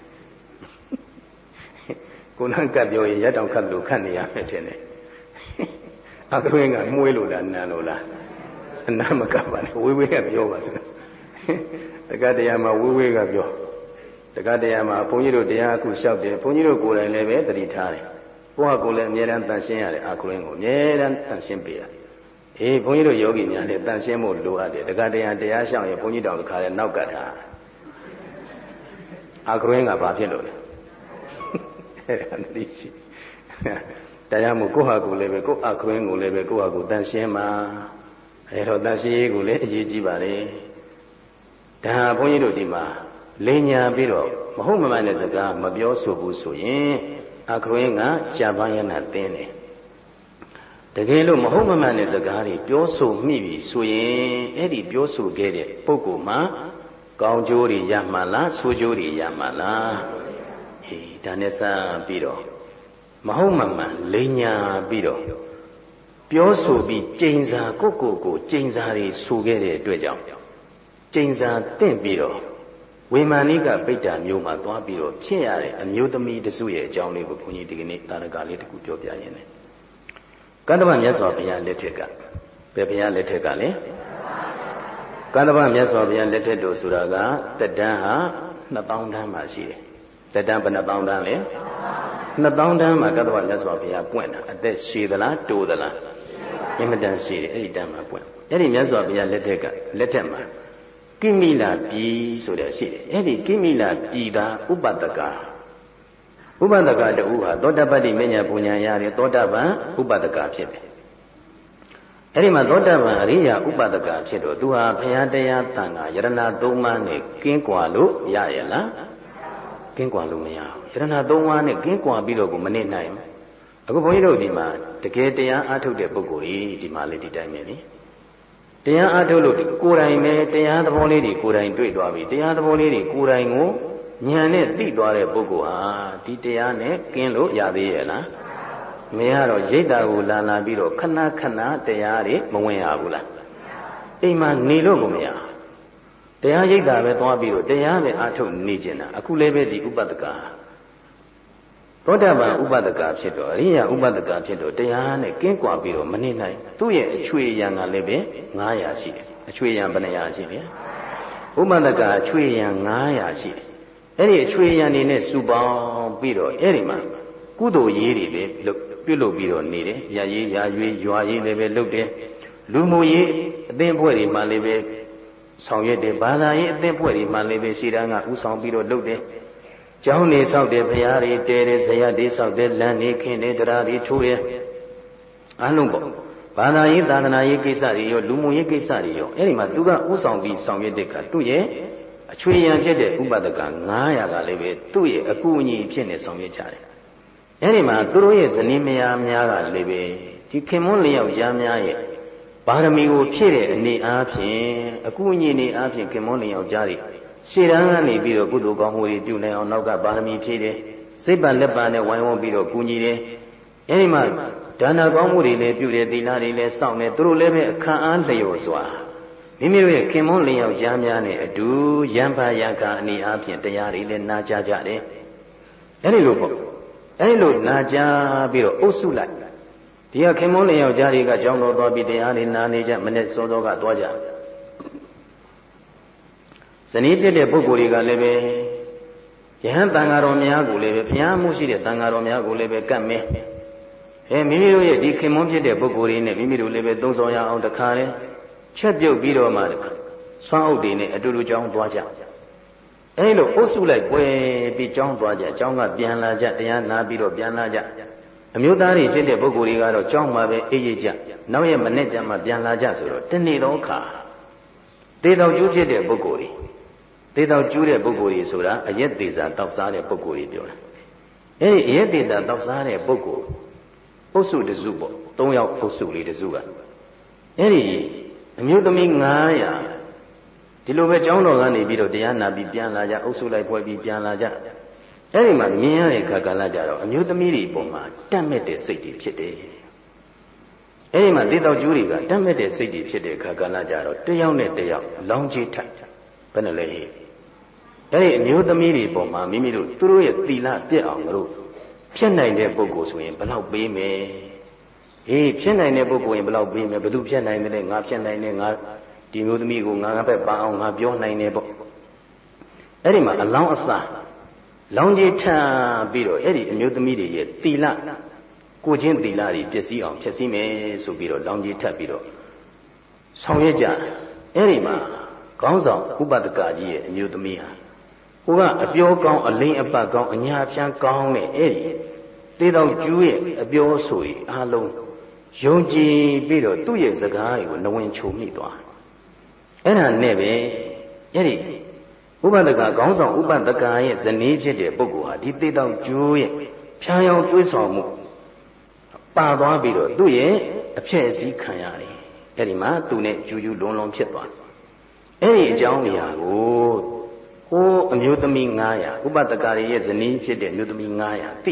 ကိုယ်နှံကပ်ပြောရင်ရက်တောင်ခတ်လို့ခတ်နေရမယ်ထင်တယ်အာခွင်းကမှုေးလို့လားနန်းလို့လားအနာမကပ်ပါနဲ့ဝေးဝေးကပြောပါစမ်းတက္ကတရားမှာဝေးဝေးကပြောတက္ကတရားမှာဘုန်းကြီးတို့တရားအခုလျှောက်တယ်ဘုန်းကြီးတို့ကိုယ်တိုင်လည်းပဲသတိထားတယ်ဘုရားကိုယ်လည်းအမြဲတမ်းတန်ရှင်းရတယ်အာခွင်းကိုအမြဲတမ်းတန်ရှင်းပေးရတယ်ဘုန်းကြီးတို့ယောဂီများလည်းတန်ရှင်းဖို့လိုအပ်တယ်တက္ကတရားတရားလျှောက်ရင်ဘုန်းကြီးတော်တစ်ခါလည်းနောက်ကတ်တာအာခွင်းကဘာဖြစ်လို့လဲအဲ့ဒါသတိရှိတရားမို့ကိုယ့်ဟာကိုယ်လည်းပဲကိုယ့်အာခွင်းကိုလည်းပဲကိုယ့်ဟာကိုယ်တန်ရှင်းမှာအဲ့တော့တန်ရှင်းရေးကိုလည်းအရေးကြီးပါလေဒါဘုန်းကြီးတို့ဒီမှာလိညာပြီးတော့မဟုတ်မမှန်တဲ့စကားမပြောဆိုဘူးဆိုရင်အာခွင်းကကြာပန်းရဏတင်းတယ်တကယ်လို့မဟုတ်မမှန်တဲ့စကားတွေပြောဆိုမိပြီဆိုရင်အဲ့ဒီပြောဆိုခဲ့တဲ့ပုဂ္ဂိုလ်မှာကောင်းကျိုးတွေရမှာလားဆိုးကျိုးတွေရမှာလားဒါနဲ့စပြီးတော့မဟုတ်မမှန်လိညာပြီးတော့ပြောဆိုပြီးကျိန်စာကိုကျိန်စာတွေဆိုခဲ့တဲ့အတွက်ကြောင့်ကျိန်စာတင့်ပြီးတော့ဝေမာနိကပိဋ္ဌာမျိုးမှာသွားပြီးတော့ဖြစ်ရတဲ့အမျိုးသမီးတစုရဲ့အကြောင်းလေးကိုဘုန်းကြီးဒီကနေ့တာရကလေးတစ်ခုပြောပြရင်းနဲ့ကတ္တဗမြတ်စွာဘုရားလက်ထက်ကဘယ်ဘုရားလက်ထက်ကလဲကတ္တဗမြတ်စွာဘုရားလက်ထက်တို့ဆိုတာကတက်တန်းဟာ2000တန်းမှရှိတယ်တက်တန်းဘယ်နှသောင်းတန်းလဲ2000တန်းမှာကတ္တဗမြတ်စွာဘုရားပွင့်တာအသက်ရှည်သလားတိုးသလားအင်မတန်ရှည်တယ်အဲ့ဒီတန်းမှာပွင့်အဲ့ဒီမြတ်စွာဘုရားလက်ထက်မှာကိမိလာပြည်ဆိုတဲ့ရှိတယ်အဲ့ဒီကိမိလာပြည်သာဥပဒကတူဟာသောတပတ္တိမဉ္ဇဉ်ပူညာရတယ်သောတပန်ဥပဒကဖြစ်တယ်အဲ့ဒီမှာသောတပန်အရိယာဥပဒကဖြစ်တော့သူဟာဘုရားတရားသံဃာယရဏသုံးပါးနဲ့ကင်းကွာလို့ရရဲ့လားကင်းကွာလို့မရဘူးယရဏသုံးပါးနဲ့ကင်းကွာပြီးတော့ကိုမနေနိုင်ဘူးအခုဘုန်းကြီးတို့ဒီမှာတကယ်တရားအားထုတ်တဲ့ပုဂ္ဂိုလ်ကြီးဒီမှာလေဒီတိုင်းပဲလေတရားအားထုတ်လို့ကိုယ်တိုင်ပဲတရားသဘောလေးတွေကိုယ်တိုင်တွေ့သွားပြီတရားသဘောလေးတွေကိုယ်တိုင်ကိုဉာဏ်နဲ့သိသွားတဲ့ပုဂ္ဂိုလ်ဟာဒီတရားနဲ့ကင်းလို့ရသေးရဲ့လားမရတော့ရိတ်တာကိုလာပြီးတော့ခဏတရားတွေမဝင်ရဘူးလားအိမ်မှာနေလို့ကိုမရတရားရိတ်တာပဲသွားပြီးတော့တရားပဲအားထုတ်နေကျင်တာအခုလည်းပဲဒီဥပဒကသောတာပန်ဥပဒကဖြစ်တော့အရိယာဥပဒကဖြစ်တော့တရားနဲ့ကင်းကွာပြီးတော့မနေနိုင်သူ့ရဲ့အချွေရံကလည်းပဲ900ရှိတယ်အချွေရံဘယ်နှရာရှိလဲဥပဒကအချွေရံ900ရှိတယ်အဲ့ဒီအချွေရံနေနဲ့စုပေါင်းပြီးတော့အဲ့ဒီမှာကုသိုလ်ရေးတွေပဲပြုလုပ်ပြီးတော့နေတယ်ရရေးရာရွေးရွာရေးလည်းပဲလုပ်တယ်လူမှုရေးအသင်းအဖွဲ့တွေမှလည်းပဲဆောင်ရွက်တယ်ဘာသာရေးအသင်းအဖွဲ့တွေမှလည်းပဲရှေ့တန်းကဥဆောင်ပြီးတော့လုပ်တယ်ကျောင်းနေဆောက်တယ်ဘုရားတွေတဲတယ်ဇရပ်တွေဆောက်တယ်လမ်းတွေခင်းတယ်တရားတွေထိုးတယ်အလုံးပေါ့ဘာသာရေးသာသနာရေးကိစ္စတွေရောလူမှုရေးကိစ္စတွေရောအဲ့ဒီမှာသူကဥဆောင်ပြီးဆောင်ရွက်တဲ့ကသူ့ရဲ့အချွေရံဖြစ်တဲ့ဥပဒက900ကလည်းပဲသူ့ရဲ့အကူအညီဖြစ်နေဆောင်ရွက်ကြတယ်အဲ့ဒီမှာသူတို့ရဲ့ဇနီးမယားများကလည်းပဲဒီခင်မွန်းလျောက်ရားများရဲ့ပါရမီကိုဖြည့်တဲ့အနေအားဖြင့်အကူအညီနေအားဖြင့်ခင်မွန်းလျောက်ကြားတွေရှေ့တန်းကနေပြီးတော့ကုသိုလ်ကောင်းမှုတွေပြုနိုင်အောင်နောက်ကပါရမီဖြည့်တယ်စိတ်ပါလက်ပါနဲ့ဝိုင်းဝန်းပြီးတော့ကူညီတယ်အဲဒီမှာဒါနကောင်းမှုတွေလည်းပြုတယ်သီလတွေလည်းစောင့်တယ်သူတို့လည်းပဲအခမ်းအားလျော်စွာမိမိတို့ရဲ့ခင်မွန်းလင်ယောက်ျားများနဲ့အတူရံဖာရံခါအနေအားဖြင့်တရားတွေလည်းနာကြားကြတယ်အဲဒီလိုပေါ့အဲဒီလိုနာကြားပြီးတော့အုပ်စုလိုက်ဒီကခင်မွန်းလင်ယောက်ျားတွေကကြောင်းတော်သွားပြီးတရားတွေနာနေကြမနေ့စောစောကသွားကြဇနီးဖြစ်တဲ့ပုဂ္ဂိုလ်တွေကလည်းပဲယဟန်တန်ဃာတော်များကိုလည်းပဲဘုရားမှုရှိတဲ့တန်ဃာတော်များကိုလည်းပဲကတ်မဲမိမိတို့ရဲ့ဒီခင်မွန်းဖြစ်တဲ့ပုဂ္ဂိုလ်တွေနဲ့မိမိတို့လည်းပဲသုံးဆောင်ရအောင်တခါလဲချက်ပြုတ်ပြီးတော့မှဆွမ်းအုပ်တွေနဲ့အတူတူကြောင်းသွားကြအဲဒီလိုအုပ်စုလိုက်ပွဲပြီးကြောင်းသွားကြကြောင်းကပြန်လာကြတရားနာပြီးတော့ပြန်လာကြအမျိုးသားတွေဖြစ်တဲ့ပုဂ္ဂိုလ်တွေကတော့ကြောင်းမှာပဲအေးရကြနောက်ရက်မနေ့ကျမှပြန်လာကြဆိုတော့တနေ့တော့ခါသေတော်ကျူးဖြစ်တဲ့ပုဂ္ဂိုလ်တွေသေတော်ကျူးတဲ့ပုဂ္ဂိုလ်တွေဆိုတာအရက်သေးစာတောက်စားတဲ့ပုဂ္ဂိုလ်တွေပြောတာအဲဒီအရက်သေးစာတောက်စားတဲ့ပုဂ္ဂိုလ်အုပ်စုတစုပေါ့၃ယောက်အုပ်စုလေးတစုကအဲဒီအမျိုးသမီး900ဒီလိုပဲကျောင်းတော်ကနေပြီးတော့တရားနာပြီးပြန်လာကြအုပ်စုလိုက်ပွဲပြီးပြန်လာကြအဲဒီမှာမြင်ရတဲ့ခါကလာကြတော့အမျိုးသမီးတွေပုံမှာတတ်မဲ့တဲ့စိတ်တွေဖြစ်တယ်အဲဒီမှာသေတော်ကျူးတွေကတတ်မဲ့တဲ့စိတ်တွေဖြစ်တဲ့ခါကလာကြတော့တယောက်နဲ့တယောက်လောင်းကြီးထပ်ဘယ်နဲ့လဲအဲဒီအမျိုးသမီးတွေပုံမှာမိမိတို့သူတို့ရဲ့သီလပြည့်အောင်လို့ဖြစ်နိုင်တဲ့ပုဂ္ဂိုလ်ဆိုရင်ဘယ်လောက်ပေးမယ်ဖြစ်နိုင်တဲ့ပုဂ္ဂိုလ်ရင်ဘယ်လောက်ပေးမယ်ဘယ်သူဖြစ်နိုင်တယ်လဲငါဖြစ်နိုင်တယ်ငါဒီမျိုးသမီးကိုငါဘက်ပါအောင်ငါပြောနိုင်တယ်ပေါ့အဲ့ဒီမှာအလောင်းအစာလောင်းကြီးထပ်ပြီးတော့အဲ့ဒီအမျိုးသမီးတွေရဲ့သီလကိုချင်းသီလတွေပျက်စီးအောင်ဖြည့်ဆည်းမယ်ဆိုပြီးတော့လောင်းကြီးထပ်ပြီးတော့ဆောင်ရွက်ကြအဲ့ဒီမှာခေါင်းဆောင်ဥပဒကကြီးရဲ့အမျိုးသမီးဟာဟိုကအပြောကောင်းအလိမ့်အပတ်ကောင်းအညာဖြန်းကောင်းတဲ့အဲ့ဒီသေတော်ကျူးရဲ့အပြောဆိုရအားလုံးယုံကြည်ပြီးတော့သူ့ရဲ့စကားကိုနဝင်ချုံမိသွားအဲ့ဒါနဲ့ပဲအဲ့ဒီဥပဒကခေါင်းဆောင်ဥပဒကရဲ့ဇနီးဖြစ်တဲ့ပုဂ္ဂိုလ်ဟာဒီသေတော်ကျိုးရဲ့ဖြာရောင်တွေးဆောင်မှုပါသွားပြီးတော့သူ့ရဲ့အဖြစ်အစည်းခံရတယ်အဲ့ဒီမှာသူနဲ့ကျူးကျူးလွန်လွန်ဖြစ်သွားအဲ့ဒီအကြောင်းအရာကိုဟိုအမျိုးသမီး900ဥပဒကရဲ့ဇနီးဖြစ်တဲ့မျိုးသမီး900သိ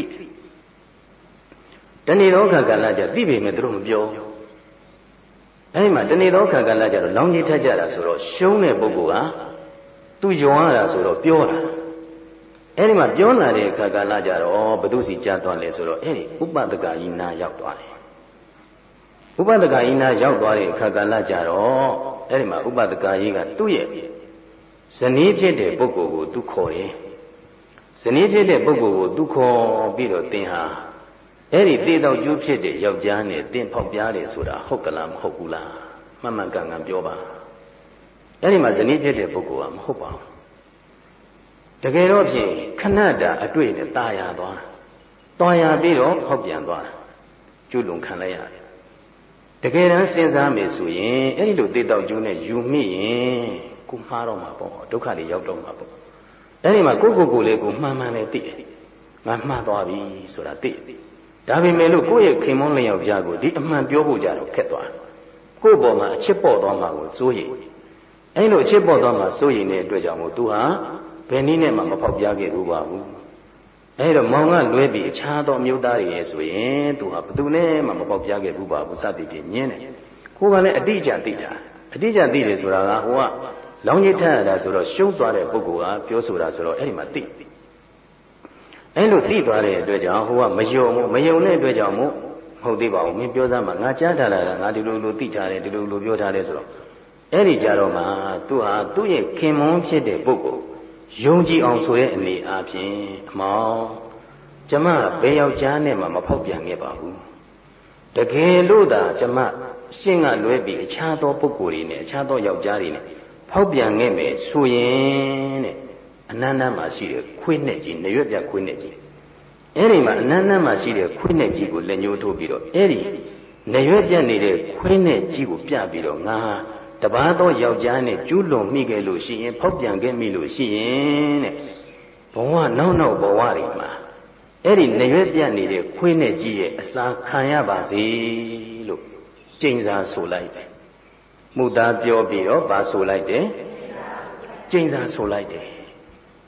တဏှိရောခကလကြသိပေမဲ့သူတို့မပြောအဲဒီမှာတဏှိရောခကလကြတော့လောင်းကြီးထက်ကြတာဆိုတော့ရှုံးတဲ့ပုဂ္ဂိုလ်ကသူယုံရတာဆိုတော့ပြောတာအဲဒီမှာပြောလာတဲ့ခကလကြတော့ဘုသူစီကြားသွားလဲဆိုတော့အဲဒီဥပဒကကြီးနာရောက်သွားတယ်ဥပဒကကြီးနာရောက်သွားတဲ့ခကလကြတော့အဲဒီမှာဥပဒကကြီးကသူ့ရဲ့ဇနီးဖြစ်တဲ့ပုဂ္ဂိုလ်ကိုသူခေါ်တယ်ဇနီးဖြစ်တဲ့ပုဂ္ဂိုလ်ကိုသူခေါ်ပြီးတော့သင်ဟာအဲ့ဒီသေတော်ကျူးဖြစ်တဲ့ယောက်ျားနဲ့တင့်ဖောက်ပြားတယ်ဆိုတာဟုတ်ကလားမဟုတ်ဘူးလားမှန်မှန်ကန်ကန်ပြောပါအဲ့ဒီမှာဇနီးဖြစ်တဲ့ပုဂ္ဂိုလ်ကမဟုတ်ပါဘူးတကယ်တော့ဖြင့်ခဏတာအတွေ့နဲ့ตายရသွားရပြီးတော့ဟောက်ပြန်သွားတာကျွလွန်ခံလိုက်ရတယ်တကယ်တမ်းစဉ်းစားမယ်ဆိုရင်အဲ့ဒီလိုသေတော်ကျူးနဲ့ယူမိရင်ကိုမှားတော့မှာပေါ့ဒုက္ခတွေရောက်တော့မှာပေါ့အဲ့ဒီမှာကိုလေးကိုမှန်မှန်လေးသိတယ်ငါမှားသွားပြီဆိုတာသိဒါပေမဲ့လို့ကိုယ့်ရဲ့ခင်မွန်းလျောက်ကြားကိုဒီအမှန်ပြောဖို့ကြတော့ခက်သွားကိုယ့်ပေါ်မှာအချစ်ပေါ်သွားမှာကိုစိုးရိမ်အဲ့လိုအချစ်ပေါ်သွားမှာစိုးရိမ်တဲ့အတွက်ကြောင့်မို့သူဟာဘယ်နည်းနဲ့မှမဖောက်ပြခဲ့ဘူးပါဘူးအဲ့တော့မောင်ကလွဲပြီးအခြားသောမျိုးသားတွေရဲ့ဆိုရင်သူဟာဘယ်သူနဲ့မှမဖောက်ပြခဲ့ဘူးပါဘူးစသည်ဖြင့်ညင်းတယ်ကိုယ်ကလည်းအတိအကျသိတာအတိအကျသိတယ်ဆိုတာကဟိုကလောင်းရစ်ထရတာဆိုတော့ရှုံးသွားတဲ့ပုဂ္ဂိုလ်ကပြောဆိုတာဆိုတော့အဲ့ဒီမှာသိအဲ့လိုသိသွားတဲ့အတွက်ကြောင့်ဟိုကမယုံတဲ့အတွက်ကြောင့်မို့မဟုတ်သေးပါဘူးမင်းပြောသားမှာငါကြားထားတာကငါဒီလိုသိထားတယ်ဒီလိုပြောထားတယ်ဆိုတော့အဲ့ဒီကြတော့မှသူဟာသူ့ရဲ့ခင်မွန်းဖြစ်တဲ့ပုဂ္ဂိုလ်ယုံကြည်အောင်ဆိုတဲ့အနေအားဖြင့်အမောင်ကျမဘယ်ယောက်ျားနဲ့မှမဖောက်ပြန်ခဲ့ပါဘူးတကယ်လို့သာကျမရှင်းကလွဲပြီးအခြားသောပုဂ္ဂိုလ်တွေနဲ့အခြားသောယောက်ျားတွေနဲ့ဖောက်ပြန်ခဲ့မယ်ဆိုရင်တဲ့အနန္တမှာရှိတဲ့ခွေးနဲ့ကြီးနရွက်ပြခွေးနဲ့ကြီးအဲ့ဒီမှာအနန္တမှာရှိတဲ့ခွေးနဲ့ကြီးကိုလက်ညှိုးထိုးပြီးတော့အဲ့ဒီနရွက်ပြနေတဲ့ခွေးနဲ့ကြီးကိုပြပြီးတော့ငါတပါးသောယောက်ျားနဲ့ကျူးလွန်မိခဲ့လို့ရှိရင်ဖောက်ပြန်ခဲ့မိလို့ရှိရင်တဲ့ဘဝနောက်ဘဝတွေမှာအဲ့ဒီနရွက်ပြနေတဲ့ခွေးနဲ့ကြီးရဲ့အစာခံရပါစေလို့ကျိန်စာဆိုလိုက်တယ်မူသားပြောပြီးတော့ဗာဆိုလိုက်တယ်ကျိန်စာဆိုလိုက်တယ်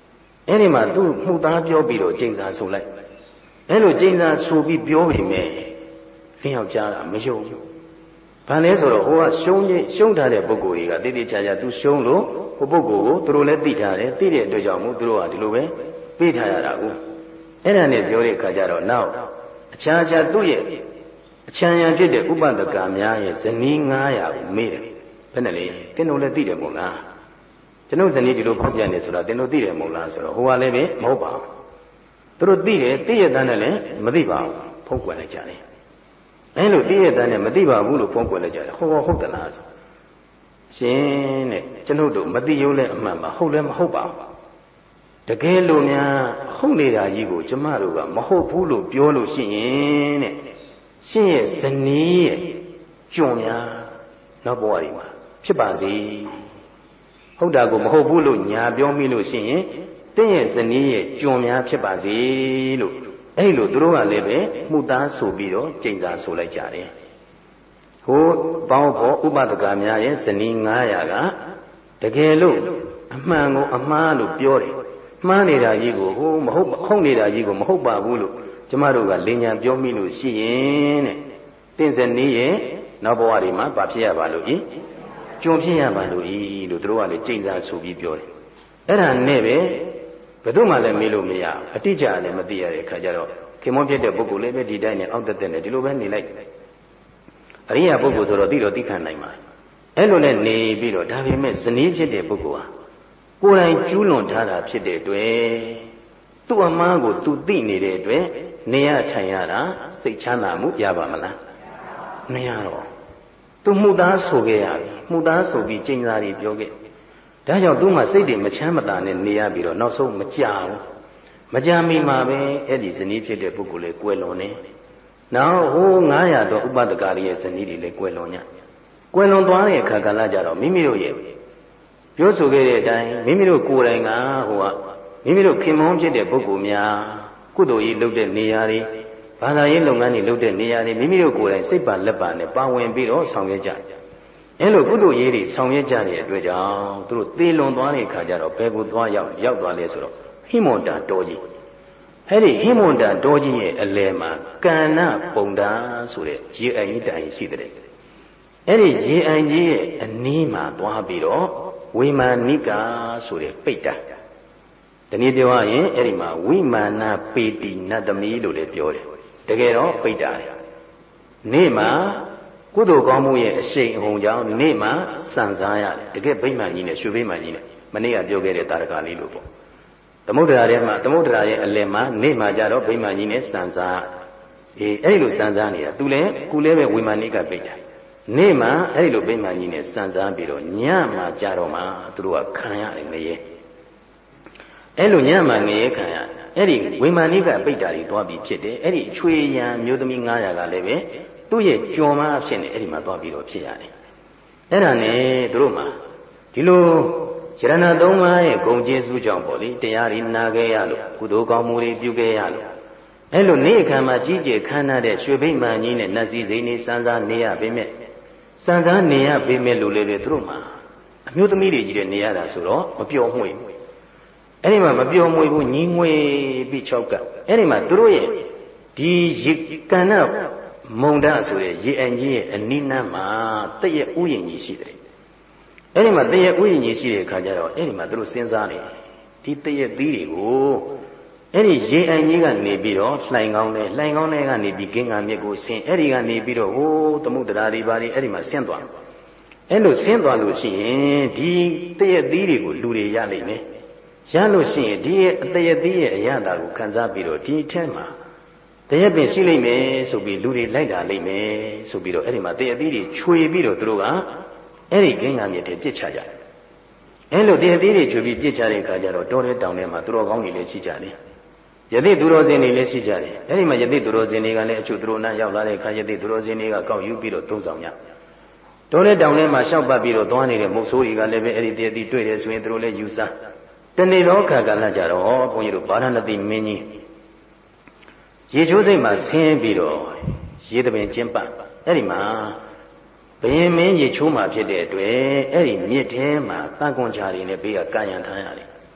အဲ့ဒီမှာသူ့မှုသားပြောပြီးတော့ကျိန်စာဆိုလိုက်အဲ့လိုကျိန်စာဆိုပြီးပြောပေမဲ့လင်းယောက်ျားကမယုံဘူးဘာလဲဆိုတော့ဟိုကရှုံးထားတဲ့ပုဂ္ဂိုလ်တွေကတိတိကျကျသူရှုံးလို့ဟိုပုဂ္ဂိုလ်ကိုသူတို့လည်းသိထားတယ်သိတဲ့အတွက်ကြောင့်မို့သူတို့ကဒီလိုပဲပေးထားရတာကိုအဲ့ဒါနဲ့ပြောတဲ့အခါကျတော့နောက်အခြားသူ့ရဲ့အချမ်းရံဖြစ်တဲ့ဥပဒကများရဲ့ဇနီး900ကိုမေးတယ်ဘယ်နဲ့လဲတင်းတို့လည်းသိတယ်မို့လားကျွန်ုပ်ဇနီးဒီလိုဖောက်ပြန်နေဆိုတော့တင်းတို့သိတယ်မို့လားဆိုတော့ဟိုကလည်းပဲမဟုတ်ပါဘူးသူတို့သိတယ်သိရတဲ့နဲ့လည်းမသိပါဘူးဖုံးကွယ်လိုက်ကြတယ်အဲ့လိုသိရတဲ့နဲ့မသိပါဘူးလို့ဖုံးကွယ်လိုက်ကြတယ်ဟောဟုတ်တယ်လားဆိုရှင်တဲ့ကျွန်ုပ်တို့မသိရုံးလည်းအမှန်ပါဟုတ်လည်းမဟုတ်ပါဘူးတကယ်လို့များဟုတ်နေတာကြီးကိုကျမတို့ကမဟုတ်ဘူးလို့ပြောလို့ရှိရင်တဲ့ရှင်ရဲ့ဇနီးရဲ့ကျွန်များနောက်ဘဝဒီမှာဖြစ်ပါစေဟုတ်တာကိုမဟုတ်ဘူးလို့ညာပြောမိလို့ရှိရင်တင့်ရဲ့ဇနီးရဲ့ကျွန်များဖြစ်ပါစေလို့အဲ့လိုသူတို့ကလည်းပဲမှုသားဆိုပြီးတော့ကျိန်စာဆိုလိုက်ကြတယ်ဟိုပေါင်းဖို့ဥပဒကများရဲ့ဇနီး900ကတကယ်လို့အမှန်ကိုအမှားလို့ပြောတယ်မှားနေတာကြီးကိုဟိုမဟုတ်ဟုတ်နေတာကြီးကိုမဟုတ်ပါဘူးလို့ကျမတို့ကလင်ညာပြောမိလို့ရှိရင်တဲ့တင့်ဇနီးရဲ့နောက်ဘဝဒီမှာဘာဖြစ်ရပါလို့ဤကျွန်ဖြစ်ရပါလို့ဤလို့သူတို့ကလည်းကျိန်စာဆိုပြီးပြောတယ်အဲ့ဒါနဲ့ပဲဘယ်သူမှလည်းမေးလို့မရအတိအကျလည်းမသိရတဲ့အခါကျတော့ခင်မွန်းဖြစ်တဲ့ပုဂ္ဂိုလ်လည်းပဲဒီတိုင်းနဲ့အောက်တက်နဲ့ဒီလိုပဲနေလိုက်အရိယာပုဂ္ဂိုလ်ဆိုတော့သိတော့သိခံနိုင်ပါအဲ့လိုနဲ့နေပြီးတော့ဒါပေမဲ့ဇနီးဖြစ်တဲ့ပုဂ္ဂိုလ်ဟာကိုယ်တိုင်ကျူးလွန်ထားတာဖြစ်တဲ့အတွက်သူ့အမှားကိုသူသိနေတဲ့အတွက်နေရထိုင်ရတာစိတ်ချမ်းသာမှုရပါမလားမရတော့သူမှုသားဆိုခဲ့ရပြီမှုသားဆိုပြီးကျိန်စာတွေပြောခဲ့ဒါကြောင့်သူမှစိတ်တွေမချမ်းမသာနဲ့နေရပြီးတော့နောက်ဆုံးမကြဘူးမကြမီမှာပဲအဲ့ဒီဇနီးဖြစ်တဲ့ပုဂ္ဂိုလ်လေးကွယ်လွန်နေနောက်ဟို900တော့ဥပဒကရီရဲ့ဇနီးတွေလည်းကွယ်လွန်ညကွယ်လွန်သွားတဲ့အခါကလည်းကြတော့မိမိတို့ရဲ့ပြောဆိုခဲ့တဲ့အတိုင်းမိမိတို့ကိုယ်တိုင်ကဟိုကမိမိတို့ခင်မုန်းဖြစ်တဲ့ပုဂ္ဂိုလ်များကုသိုလ်ရေးလုပ်တဲ့နေရာတွေဘာသာရေးလုပ်ငန်းတွေလုပ်တဲ့နေရာတွေမိမိတို့ကိုယ်တိုင်စိတ်ပါလက်ပါနဲ့ပါဝင်ပြီးတော့ဆောင်ရွက်ကြအဲလိုကုသိုလ်ရေးတွေဆောင်ရွက်ကြတဲ့အတွက်ကြောင့်သူတို့သေလွန်သွားတဲ့အခါကျတော့ဘယ်ကိုသွားရောက်သွားလဲဆိုတော့ဟိမွန်တာတောကြီးအဲ့ဒီဟိမွန်တာတောကြီးရဲ့အလယ်မှာကန္နပုံတာဆိုတဲ့ရေအိုင်ကြီးတိုင်ရှိတဲ့အဲ့ဒီရေအိုင်ကြီးရဲ့အနီးမှာသွားပြီးတော့ဝိမာနိကာဆိုတဲ့ပိတ္တဒီနေ့ပြောရရင်အဲ့ဒီမှာဝိမာနပေတိနတ္တမီလို့လည်းပြောတယ်တကယ်တော့ပိတ္တနေ့မှာကုသိုလ်ကောင်းမှုရဲ့အရှိန်အဟုန်ကြောင့်နေ့မှာစံစားရတယ်တကယ်ဗိမာန်ကြီးနဲ့ရွှေဗိမာန်ကြီးနဲ့မနေ့ကပြောခဲ့တဲ့တာရကလေးလို့ပေါ့သမုဒ္ဒရာထဲမှာသမုဒ္ဒရာရဲ့အလယ်မှာနေ့မှာကြတော့ဗိမာန်ကြီးနဲ့စံစားအဲ့လိုစံစားနေတာသူလည်းကုလည်းပဲဝိမာနိကပိတ္တနေ့မှာအဲ့လိုဗိမာန်ကြီးနဲ့စံစားပြီးတော့ညမှာကြတော့မှသူတို့ကခံရတယ်ငရဲအဲ့လိုညမှာငရဲခံရအဲ့ဒီဝိမာနိကပိတ္တတွေသွားပြီးဖြစ်တယ်အဲ့ဒီချွေရံမျိုးသမီး900ကလည်းပဲသူ့ရဲ့ကြော်မဖြစ်နေအဲ့ဒီမှာသွားပြီးတော့ဖြစ်ရတယ်အဲ့ဒါနဲ့သူတို့မှာဒီလိုယရဏသုံးပါးရဲ့ဂုဏ်ကျေးဇူးကြောင့်ပေါ့လေတရားတွေနာခဲ့ရလို့ကုသိုလ်ကောင်းမှုတွေပြုခဲ့ရလို့အဲ့လိုနေ့အခါမှာကြီးကျယ်ခမ်းနားတဲ့ရွှေဗိမာန်ကြီးနဲ့နတ်စည်းစိမ်တွေစံစားနေရပေမဲ့စံစားနေရပေမဲ့လို့လည်းပဲသူတို့မှာအမျိုးသမီးတွေကြီးတဲ့နေရတာဆိုတော့မပျော်မွေ့ဘူးအဲ့ဒီမှာမပျော်မွေ့ဘူးညီငွေပြီး6ကပ်အဲ့ဒီမှာသူတို့ရဲ့ဒီရေကန္နမုံဒဆိုတဲ့ရေအန်ကြီးရဲ့အနိနန်းမှာတည့်ရဲ့ဥယျာဉ်ကြီးရှိတယ်အဲ့ဒီမှာတည့်ရဲ့ဥယျာဉ်ကြီးရှိတဲ့အခါကျတော့အဲ့ဒီမှာသူတို့စဉ်းစားနေဒီတည့်ရဲ့သီးတွေကိုအဲ့ဒီရေအန်ကြီးကနေပြီးတော့လှိုင်ကောင်းတဲ့ကနေပြီးဂင်္ဂါမြစ်ကိုဆင်းအဲ့ဒီကနေပြီးတော့ဟိုးသမုဒ္ဒရာတွေဘာတွေအဲ့ဒီမှာဆင်းသွားအဲ့လိုဆင်းသွားလို့ရှိရင်ဒီတည့်ရဲ့သီးတွေကိုလူတွေရလိမ့်မယ်ရလို့ရှိရင်ဒီရဲ့အတည့်ရဲ့သီးရဲ့အရသာကိုခံစားပြီးတော့ဒီအထက်မှာတရက်ပင်ရှိလိမ့်မယ်ဆိုပြီးလူတွေလိုက်တာလိမ့်မယ်ဆိုပြီးတော့အဲ့ဒီမှာတရက်သီးတွေခြွေပြီးတော့သူတို့ကအဲ့ဒီဂင်္ဂါမြစ်တွေပြစ်ချကြတယ်အဲ့လိုတရက်သီးတွေခြွေပြီးပြစ်ချတဲ့အခါကျတော့တောထဲတောင်ထဲမှာသူတော်ကောင်းတွေလည်းရှိကြတယ်ယသိသူတော်စင်တွေလည်းရှိကြတယ်အဲ့ဒီမှာယသိသူတော်စင်တွေကလည်းအချို့သူတို့နားရောက်လာတဲ့အခါယသိသူတော်စင်တွေကကောက်ယူပြီးတော့သုံးဆောင်ကြတောထဲတောင်ထဲမှာရှောက်ပတ်ပြီးတော့သွားနေတဲ့မုတ်ဆိုးတွေကလည်းပဲအဲ့ဒီတရက်သီးတွေ့တယ်ဆိုရင်သူတို့လည်းယူစားတနေ့တော့ခါကလည်းကြတော့ဘုန်းကြီးတို့ဗာရဏသီမင်းကြီးရေချိုးစိတ်မှာဆင်းပြီးတော့ရေတပင်ကျင်းပအဲ့ဒီမှာဘယင်မင်းရေချိုးမှာဖြစ်တဲ့အတွက်အဲ့ဒီမြစ်ထဲမှာတန်ကွန်ချာတွေနဲ့ဘေးကကာယံထားရတယ်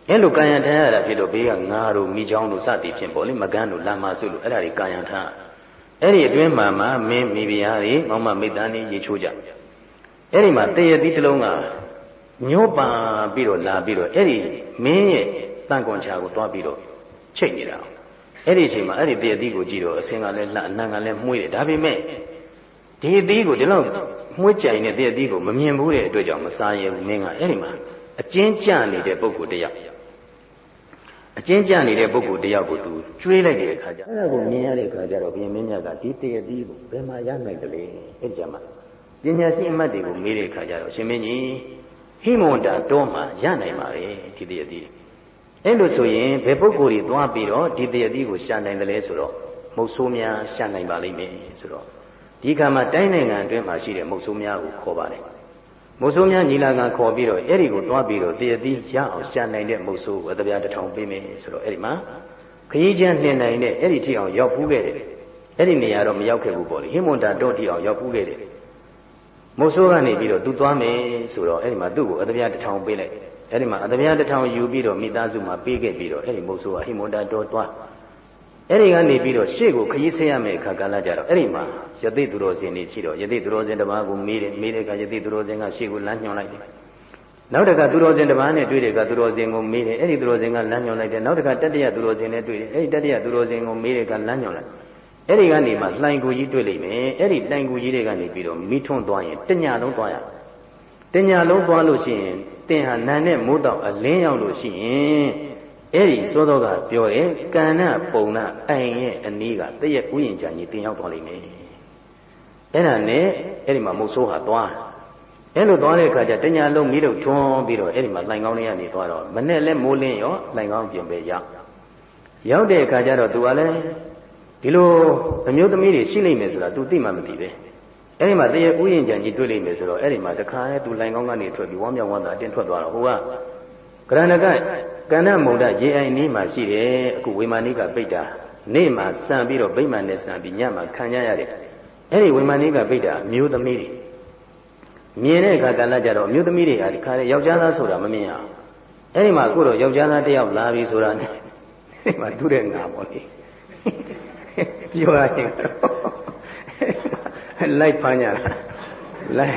အဲ့လိုကာယံထမ်းရတာဖြစ်တော့ဘေးကငါတို့မိချောင်းတို့စသည်ဖြင့်ပေါ့လေမကန်းတို့လာမဆုလို့အဲ့ဒါတွေကာယံထမ်းအဲ့ဒီအတွင်းမှာမင်းမိဖုရားတွေမောင်မမိသားနေရေချိုးကြအဲ့ဒီမှာတရသီးတစ်လုံးကညှို့ပါပြီးတော့လာပြီးတော့အဲ့ဒီမင်းရဲ့တန်ကွန်ချာကိုတွားပြီးတော့ချိတ်နေတာအဲ့ဒီအချိန်မှာအဲ့ဒီတရသီးကိုကြည့်တော့အစင်ကလည်းလှအနံကလည်းမှုေးတယ်ဒါပေမဲ့ဒီအသီးကိုဒီလောက်မှုေးကြိုင်တဲ့တရသီးကိုမမြင်ဘူးတဲ့အတွက်ကြောင့်မစားရဘူးမင်းကအဲ့ဒီမှာအကျဉ်းကျနေတဲ့ပုဂ္ဂိုလ်တယောက်အကျဉ်းကျနေတဲ့ပုဂ္ဂိုလ်တယောက်ကိုသူကျွေးလိုက်တဲ့အခါကျအဲ့ဒါကိုမြင်ရတဲ့အခါကျတော့ဘုရင်မင်းမြတ်ကဒီတရသီးကိုဘယ်မှာရနိုင်တယ်လဲအဲ့ဒီကြမှာပညာရှိအမတ်တွေကိုမေးတဲ့အခါကျတော့ရှင်မင်းကြီးဟိမဝန္တာတောမှာရနိုင်ပါပဲဒီတရသီးအဲ့လိုဆိုရင်ဘယ်ပုဂ္ဂိုလ်တွေသွားပြီးတော့ဒီတရသီးကိုရှာနိုင်တယ်လဲဆိုတော့မုတ်ဆိုးများရှာနိုင်ပါလိမ့်မယ်ဆိုတော့ဒီကမှာတိုင်းနိုင်ငံအတွင်းမှာရှိတဲ့မုတ်ဆိုးများကိုခေါ်ပါတယ်မုတ်ဆိုးများညီလာခံခေါ်ပြီးတော့အဲ့ဒီကိုသွားပြီးတော့တရသီးရအောင်ရှာနိုင်တဲ့မုတ်ဆိုးဝတ္တပြားတစ်ထောင်ပေးမယ်ဆိုတော့အဲ့ဒီမှာခရီးချမ်းနှင်နိုင်တဲ့အဲ့ဒီထိအောင်ရောက်ဖူးခဲ့တယ်အဲ့ဒီနေရာတော့မရောက်ခဲ့ဘူးပေါ့လေဟိမဝန္တာတောထိအောင်ရောက်ဖူးခဲ့တယ်မုတ်ဆိုးကနေပြီးတော့သူသွားမယ်ဆိုတော့အဲ့ဒီမှာသူ့ကိုအတ္တပြားတစ်ထောင်ပေးလိုက်အဲ့ဒီမှာအတ္တပြားတစ်ထောင်ယူပြီးတော့မိသားစုမှာပေးခဲ့ပြီးတော့အဲ့ဒီမုတ်ဆိုးကဟိမဝန္တာတောသွားအဲ့ဒီကနေပြီးတော့ရှေ့ကိုခရီးဆက်ရမယ့်အခါကာလကြတော့အဲ့ဒီမှာယသိသူတော်စင်တွေရှိတော့ယသိသူတော်စင်တစ်ပါးကိုမေးတဲ့အခါယသိသူတော်စင်ကရှေ့ကိုလမ်းညွှန်လိုက်တယ်နောက်တစ်ခါသူတော်စင်တစ်ပါးနဲ့တွေ့တဲ့အခါသူတော်စင်ကိုမေးတယ်အဲ့ဒီသူတော်စင်ကလမ်းညွှန်လိုက်တယ်နောက်တစ်ခါတတိယသူတော်စင်နဲ့တွေ့တယ်အဲ့ဒီတတိယသူတော်စင်ကိုမေးတဲ့အခါလမ်းညွှန်လိုက်အဲ့ဒီကနေမှလှိုင်ကိုကြီးတွေ့လိမ့်မယ်အဲ့ဒီလှိုင်ကိုကြီးတွေကနေပြီးတော့မိထွန်းသွားရင်တညလုံးသွားရတညလုံးသွားလို့ရှိရင်တင်ဟာနာနဲ့မိုးတော့အလင်းရောက်လို့ရှိရင်အဲ့ဒီသောတော်ကပြောတယ်ကန္နပုံနာအိမ်ရဲ့အနီးကတရက်ဥယျာဉ်ချန်ကြီးတင်ရောက်သွားလိမ့်မယ်အဲ့ဒါနဲ့အဲ့ဒီမှာမုတ်ဆိုးဟာသွားအဲ့လိုသွားတဲ့အခါကျတညာလုံးမိတော့ထွန်းပြီးတော့အဲ့ဒီမှာလှိုင်ကောင်းလေးကနေသွားတော့မနဲ့လဲမိုးလင်းရောလှိုင်ကောင်းပြင်ပဲရောက်တဲ့အခါကျတော့သူကလည်းဒီလိုအမျိုးသမီးတွေရှိလိမ့်မယ်ဆိုတာ तू သိမှမသိပဲအဲ့ဒီမှာတရက်ဥယျာဉ်ချန်ကြီးတွေ့လိမ့်မယ်ဆိုတော့အဲ့ဒီမှာတခါလဲ तू လှိုင်ကောင်းကနေထွက်ပြီးဝမ်းမြောက်ဝမ်းသာအတင်းထွက်သွားတော့ဟိုကကရဏကကန္နမုံဒရေအိုင်နီးမှာရှိတယ်အခုဝေမာနိကပိတ္တာနေ့မှာစံပြီးတော့ဗိမာန်နဲ့စံပြီးညမှာခံရရတယ်အဲ့ဒီဝေမာနိကပိတ္တာအမျိုးသမီးတွေမြင်တဲ့အခါကလည်းကြတော့အမျိုးသမီးတွေဟာဒီခါလေယောက်ျားသားဆိုတာမမြင်အောင်အဲ့ဒီမှာအခုတော့ယောက်ျားသားတစ်ယောက်လာပြီဆိုတာနဲ့ဒီမှာတူးတဲ့ငါပေါ့လေပြောရရင်လိုက်ဖမ်းကြတာလိုက်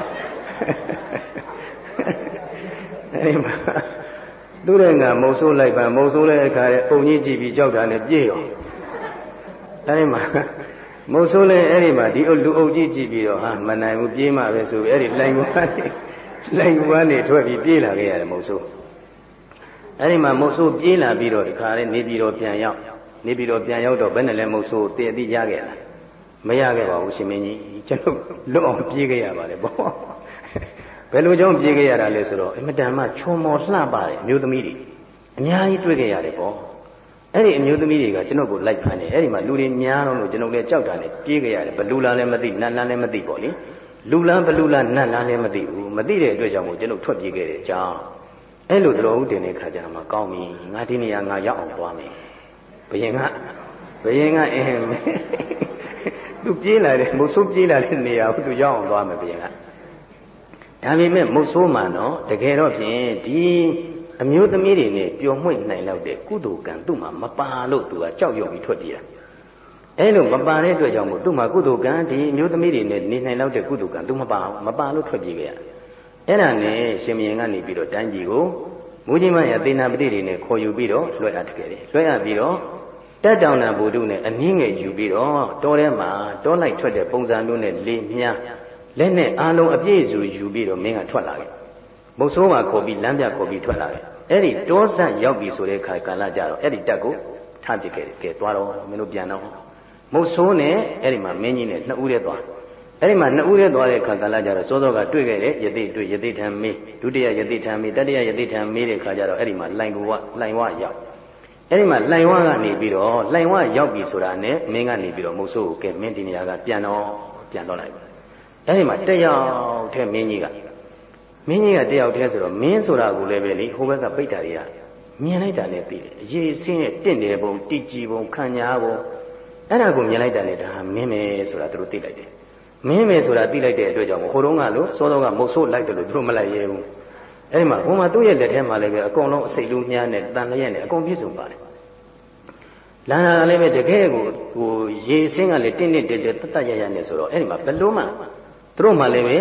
အဲ့ဒီမှာတူးတဲ့ငါမုတ်ဆိုးလိုက်ပါမုတ်ဆိုးတဲ့အခါလေပုံကြီးကြည့်ပြီးကြောက်တာနဲ့ပြေးရောအဲ့ဒီမှာမုတ်ဆိုးလဲအဲ့ဒီမှာဒီလူအုပ်ကြီးကြည့်ပြီးတော့ဟာမနိုင်ဘူးပြေးမှပဲဆိုပြီးအဲ့ဒီလိုင်ကွာနေထွက်ပြီးပြေးလာခဲ့ရတယ်မုတ်ဆိုးအဲ့ဒီမှာမုတ်ဆိုးပြေးလာပြီးတော့ဒီခါလေးနေပြီးတော့ပြန်ရောက်တော့ဘယ်နဲ့လဲမုတ်ဆိုးတည်တည်ရခဲ့လားမရခဲ့ပါဘူးရှင်မင်းကြီးကျွန်တော်လွတ်အောင်ပြေးခဲ့ရပါတယ်ပေါ့ဘယ်လိုကြောင့်ပြေးခဲ့ရတာလဲဆိုတော့အမတန်မှချွန်မော်လှပါတယ်အမျိုးသမီးတွေအများကြီးတွေ့ခဲ့ရတယ်ပေါ့အဲ့ဒီအမျိုးသမီးတွေကကျွန်တော်ကိုလိုက်ဖမ်းတယ်အဲ့ဒီမှာလူတွေများတော့ကျွန်တော်လည်းကြောက်တာနဲ့ပြေးခဲ့ရတယ်ဘလူလာလည်းမသိနတ်လန်းလည်းမသိပေါ့လေလူလန်းဘလူလာနတ်လန်းလည်းမသိဘူးမသိတဲ့အတွက်ကြောင့်မို့ကျွန်တော်ထွက်ပြေးခဲ့တဲ့အကြောင်းအဲ့လိုတော်ဦးတင်တဲ့ခါကျတော့မှကောင်းပြီငါဒီနေရာငါရောက်အောင်သွားမယ်ဘယင်ကအင်းသူပြေးလာတယ်မုတ်ဆိုးပြေးလာတဲ့နေရာကိုသူရောက်အောင်သွားမယ်ဘယင်ကဒါပေမဲ့မုတ်ဆိုးမှတော့တကယ်တော့ဖြင့်ဒီအမျိုးသမီးတွေနဲ့ပျော်မွေ့နိုင်လောက်တဲ့ကုသိုလ်ကံသူ့မှာမပါလို့သူကကြောက်ရွံ့ပြီးထွက်ပြေးတာအဲလိုမပါတဲ့အတွက်ကြောင့်မို့သူ့မှာကုသိုလ်ကံဒီအမျိုးသမီးတွေနဲ့နေနိုင်လောက်တဲ့ကုသိုလ်ကံသူမပါလို့ထွက်ပြေးခဲ့ရအဲ့ဒါနဲ့ရှင်မင်းကနေပြီးတော့တိုင်းပြည်ကိုမူကြီးမရသေနာပတိတွေနဲ့ခေါ်ယူပြီးတော့လွှဲအပ်ခဲ့တယ်လွှဲအပ်ပြီးတော့တက်တောင်နာဘုဒ္ဓနဲ့အနည်းငယ်ယူပြီးတော့တောထဲမှာတောလိုက်ထွက်တဲ့ပုံစံမျိုးနဲ့လေမြန်းလက်နဲ့အားလုံးအပြည့်စုံယူပြီးတော့မင်းကထွက်လာခဲ့မုတ်ဆိုးကခေါ်ပြီးလမ်းပြခေါ်ပြီးထွက်လာခဲ့အဲ့ဒီတောဆက်ရောက်ပြီဆိုတဲ့ခါကာလကြတော့အဲ့ဒီတက်ကိုထားပစ်ခဲ့တယ်ကဲသွားတော့မင်းတို့ပြန်တော့မုတ်ဆိုးနဲ့အဲ့ဒီမှာမင်းကြီးနဲ့နှစ်ဦးတည်းသွားအဲ့ဒီမှာနှစ်ဦးတည်းသွားတဲ့ခါကာလကြတော့စောစောကတွေ့ခဲ့တယ်ယသိထံမေးဒုတိယယသိထံမေးတတိယယသိထံမေးတဲ့ခါကြတော့အဲ့ဒီမှာလှိုင်ဝရောက်အဲ့ဒီမှာလှိုင်ဝကနေပြီးတော့လှိုင်ဝရောက်ပြီဆိုတာနဲ့မင်းကနေပြီးတော့မုတ်ဆိုးကိုကဲမင်းဒီနေရာကပြန်တော့လိုက်အဲ့ဒီမှာတက်ရောက်တဲ့မင်းကြီးကတယောက်တည်းဆိုတော့မင်းဆိုတာကိုလည်းပဲလေဟိုဘက်ကပိတ်တာတွေကမြင်လိုက်တာနဲ့သိတယ်အရေးဆင်းရဲ့တင့်တယ်ပုံတိကြည်ပုံခံညာပုံအဲ့ဒါကိုမြင်လိုက်တာနဲ့ဒါမင်းပဲဆိုတာသူတို့သိလိုက်တယ်မင်းပဲဆိုတာသိလိုက်တဲ့အတွက်ကြောင့်ဟိုတုန်းကလို့စောစောကမုတ်ဆိုးလိုက်တယ်လို့သူတို့မလိုက်ရဲဘူးအဲ့ဒီမှာဘုံမှာသူ့ရဲ့လက်ထဲမှာလည်းပဲအကုန်လုံးအစိတ်လူမြားနဲ့တန်လျက်နဲ့အကုန်ပြည့်စုံပါတယ်လမ်းလာလည်းပဲတကယ်ကိုရေစင်းကလည်းတင်းတင်းတက်တက်တတ်တတ်ရရနဲ့ဆိုတော့အဲ့ဒီမှာဘလို့မှသူတို့မှလည်းပဲ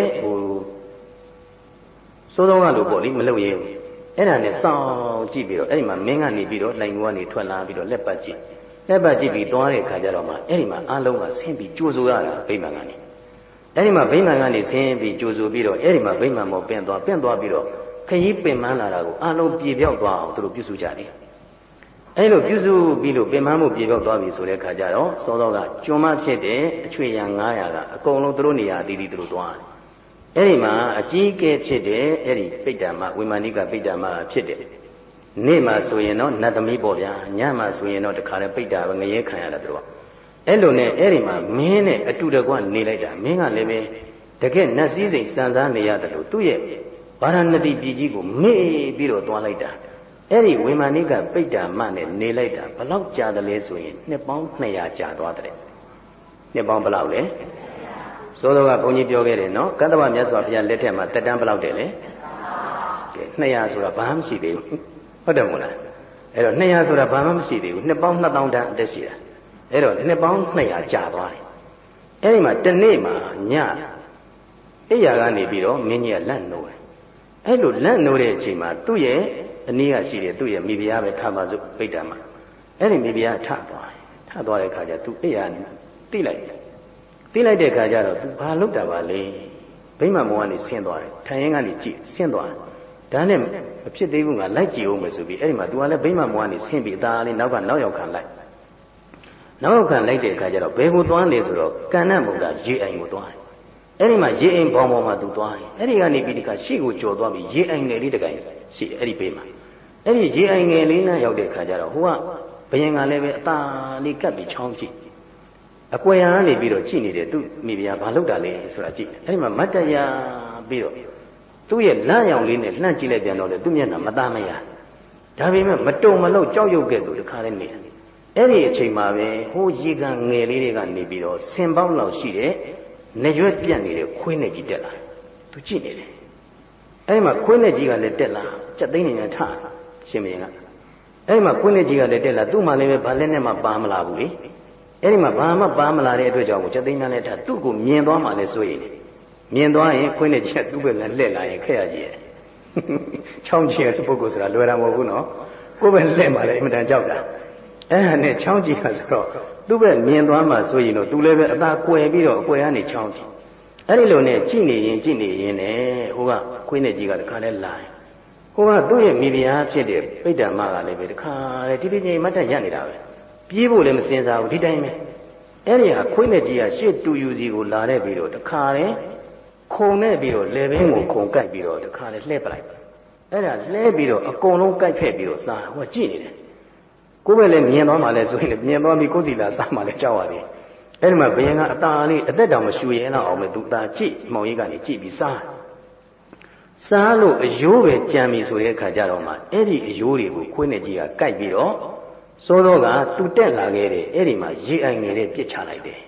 စိုးသောကလို့ပေါ့လေမလုပ်ရဲဘူးအဲ့ဒါနဲ့စောင့်ကြည့်ပြီးတော့အဲ့ဒီမှာမင်းကနေပြီးတော့လိုင်ငူကနေထွက်လာပြီးတော့လက်ပတ်ကြည့်ပြီးသွားတဲ့ခါကျတော့မှအဲ့ဒီမှာအားလုံးကဆင်းပြီးကြိုးဆိုရတာဗိမာန်ကနေအဲ့ဒီမှာဗိမာန်ကနေဆင်းပြီးကြိုးဆိုပြီးတော့အဲ့ဒီမှာဗိမာန်မောပင့်သွားပြီးတော့ခရီးပင်ပန်းလာတာကိုအားလုံးပြေပြောက်သွားအောင်သူတို့ပြုစုကြတယ်အဲ့လိုပြုစုပြီးလို့ပင်ပန်းမှုပြေပြောက်သွားပြီဆိုတဲ့ခါကျတော့စောစောကကျွန်းမဖြစ်တဲ့အချွေရံ900ကအကုန်လုံးသူတို့နေရာအသီးသီးသူတို့သွားတယ်အဲ့ဒီမှာအကြီးကဲဖြစ်တဲ့အဲ့ဒီပိဋ္ဌာမဝိမာနိကပိဋ္ဌာမဖြစ်တဲ့နေ့မှာဆိုရင်တော့နတ်သမီးပေါ့ဗျာညမှာဆိုရင်တော့တခါတည်းပိဋ္ဌာငရဲခံရတာသူတို့ကအဲ့လိုနဲ့အဲ့ဒီမှာမင်းနဲ့အတူတကွနေလိုက်တာမင်းကလည်းပဲတကယ်နတ်စည်းစိမ်စံစားနေရတယ်လို့သူ့ရဲ့ဗာရာဏသီပြည်ကြီးကိုမေ့ပြီးတော့သွားလိုက်တာအဲ့ဒီဝိမာနိကပိဋ္ဌာမနဲ့နေလိုက်တာဘလောက်ကြာတယ်လဲဆိုရင်နှစ်ပေါင်း200ကြာသွားတယ်နှစ်ပေါင်းဘလောက်လဲစောစောကဘုန်းကြီးပြောခဲ့တယ်နော်ကတ္တဗမြတ်စွာဘုရားလက်ထက်မှာတက်တန်းဘလောက်တယ်လဲကဲ200ဆိုတာဘာမှမရှိသေးဘူးဟုတ်တယ်မို့လားအဲ့တော့200ဆိုတာဘာမှမရှိသေးဘူးနှစ်ပေါင်း2000တန်းအသက်ရှိတာအဲ့တော့နှစ်ပေါင်း200ကြာသွားတယ်အဲ့ဒီမှာတနေ့မှာညအိယာကနေပြီးတော့မင်းကြီးကလန့်နိုးတယ်အဲ့လိုလန့်နိုးတဲ့အချိန်မှာသူ့ရဲ့အနည်းကရှိတယ်သူ့ရဲ့မိဖုရားပဲထပါစို့ပိဋ္ဌာမှာအဲ့ဒီမိဖုရားထသွားတဲ့ခါကျသူအိယာတိလိုက်တဲ့ခါကျတော့သူဘာလုပ်တာပါလဲဗိမာန်မောကနေဆင်းသွားတယ်ထိုင်ရင်ကနေကြည့်ဆင်းသွားတယ်ဒါနဲ့မဖြစ်သေးဘူးငါလိုက်ကြည့်အောင်မယ်ဆိုပြီးအဲ့ဒီမှာသူကလည်းဗိမာန်မောကနေဆင်းပြီးအသာလေးနောက်ရောက်ခံလိုက်တဲ့အခါကျတော့ဘယ်ကိုသွားလဲဆိုတော့ကဏ္ဍမုဒ္ဒရေအိမ်ကိုသွားတယ်အဲ့ဒီမှာရေအိမ်ဘောင်ပေါ်မှာသူသွားတယ်အဲ့ဒီကနေပြီးဒီကရှေ့ကိုကြော်သွားပြီးရေအိမ်ငယ်လေးတစ်ကိုင်ရှိအဲ့ဒီဘေးမှာအဲ့ဒီရေအိမ်ငယ်လေးနဲ့ရောက်တဲ့အခါကျတော့ဟိုကဘယင်ကလည်းပဲအသာလေးကပ်ပြီးချောင်းကြည့်အကွယ်ရကနေပြီးတော့ကြည့်နေတယ်သူမိဖုရားဘာလုပ်တာလဲဆိုတာကြည့်အဲ့ဒီမှာမတ်တရပြီးတော့သူ့ရဲ့လမ်းရောင်လေးနဲ့လှမ်းကြည့်လိုက်ပြန်တော့လေသူ့မျက်နှာမသားမရဒါပေမဲ့မတုံမလောက်ကြောက်ရွံ့ခဲ့သူတခါလေးနေအဲ့ဒီအချိန်မှာပဲဟိုရေကန်ငယ်လေးတွေကနေပြီးတော့ဆင်ပေါင်းလောက်ရှိတဲ့နေရွက်ပြတ်နေတဲ့ခွေးနဲ့ကြီးတက်လာသူကြည့်နေတယ်အဲ့ဒီမှာခွေးနဲ့ကြီးကလည်းတက်လာစက်သိန်းနေနဲ့ထရှင်မင်းကအဲ့ဒီမှာခွေးနဲ့ကြီးကလည်းတက်လာသူ့မှလည်းပဲဘာလက်နဲ့မှပါမလာဘူးလေအဲ့ဒီမှာဘာမှပါမလာတဲ့အတွက်ကြောင့်စက်သိန်းများလည်းထသူ့ကိုမြင်သွားမှလည်းစိုးရိမ်တယ်မြင်သွားရင်ခွေးနဲ့ကြီးကသူ့ဘက်လည်းလှည့်လာရင်ခက်ရကြီးရဲ့ချောင်းကြီးတဲ့ပုဂ္ဂိုလ်ဆိုတာလွယ်တာမဟုတ်ဘူးနော်ကိုယ်ပဲလှည့်မှလည်းအင်မတန်ကြောက်တာအဲ့ဒါနဲ့ချောင်းကြည့်တာဆိုတော့သူ့ဘက်မြင်သွားမှဆိုရင်တော့သူလည်းပဲအသာကွယ်ပြီးတော့အကွယ်ကနေချောင်းကြည့်အဲ့ဒီလိုနဲ့ကြည့်နေရင်နဲ့ဟိုကခွေးနဲ့ကြီးကတခါလဲလာတယ်ဟိုကသူ့ရဲ့မိဖုရားဖြစ်တဲ့ပိဋ္ဌာမကလည်းပဲတခါလဲတိတိကျကျမတ်တက်ရက်နေတာပဲပြေးဖို့လည်းမစင်စားဘူးဒီတိုင်းပဲအဲ့ဒီဟာခွေးနဲ့ကြီးကရှေ့တူယူစီကိုလာတဲ့ပြီးတော့တခါလဲခုံနဲ့ပြီးတော့လေဘင်းကိုခုံကိုက်ပြီးတော့တခါလဲလှဲပလိုက်အဲ့ဒါလှဲပြီးတော့အကုန်လုံးကိုက်ဖက်ပြီးတော့စားဟိုကြည့်နေတယ်ကိုယ်ပဲလည်းမြင်သွားမှလည်းဆိုရင်မြင်သွားပြီးကိုယ်စီလာစားမှလည်းကြောက်ရသေးအဲ့ဒီမှာဘယင်ကအตาလေးအသက်တောင်မရှူရဲတော့အောင်ပဲသူตาကြည့်မောင်ကြီးကနေကြည့်ပြီးစားလို့အယိုးပဲကြံပြီဆိုတဲ့အခါကျတော့မှအဲ့ဒီအယိုးတွေကိုခွေးနဲ့ကြီးကကိုက်ပြီးတော့စောစောကသူတက်လာခဲ့တယ်အဲ့ဒီမှာရေအိုင်ငယ်လေးပြစ်ချလိုက်တယ်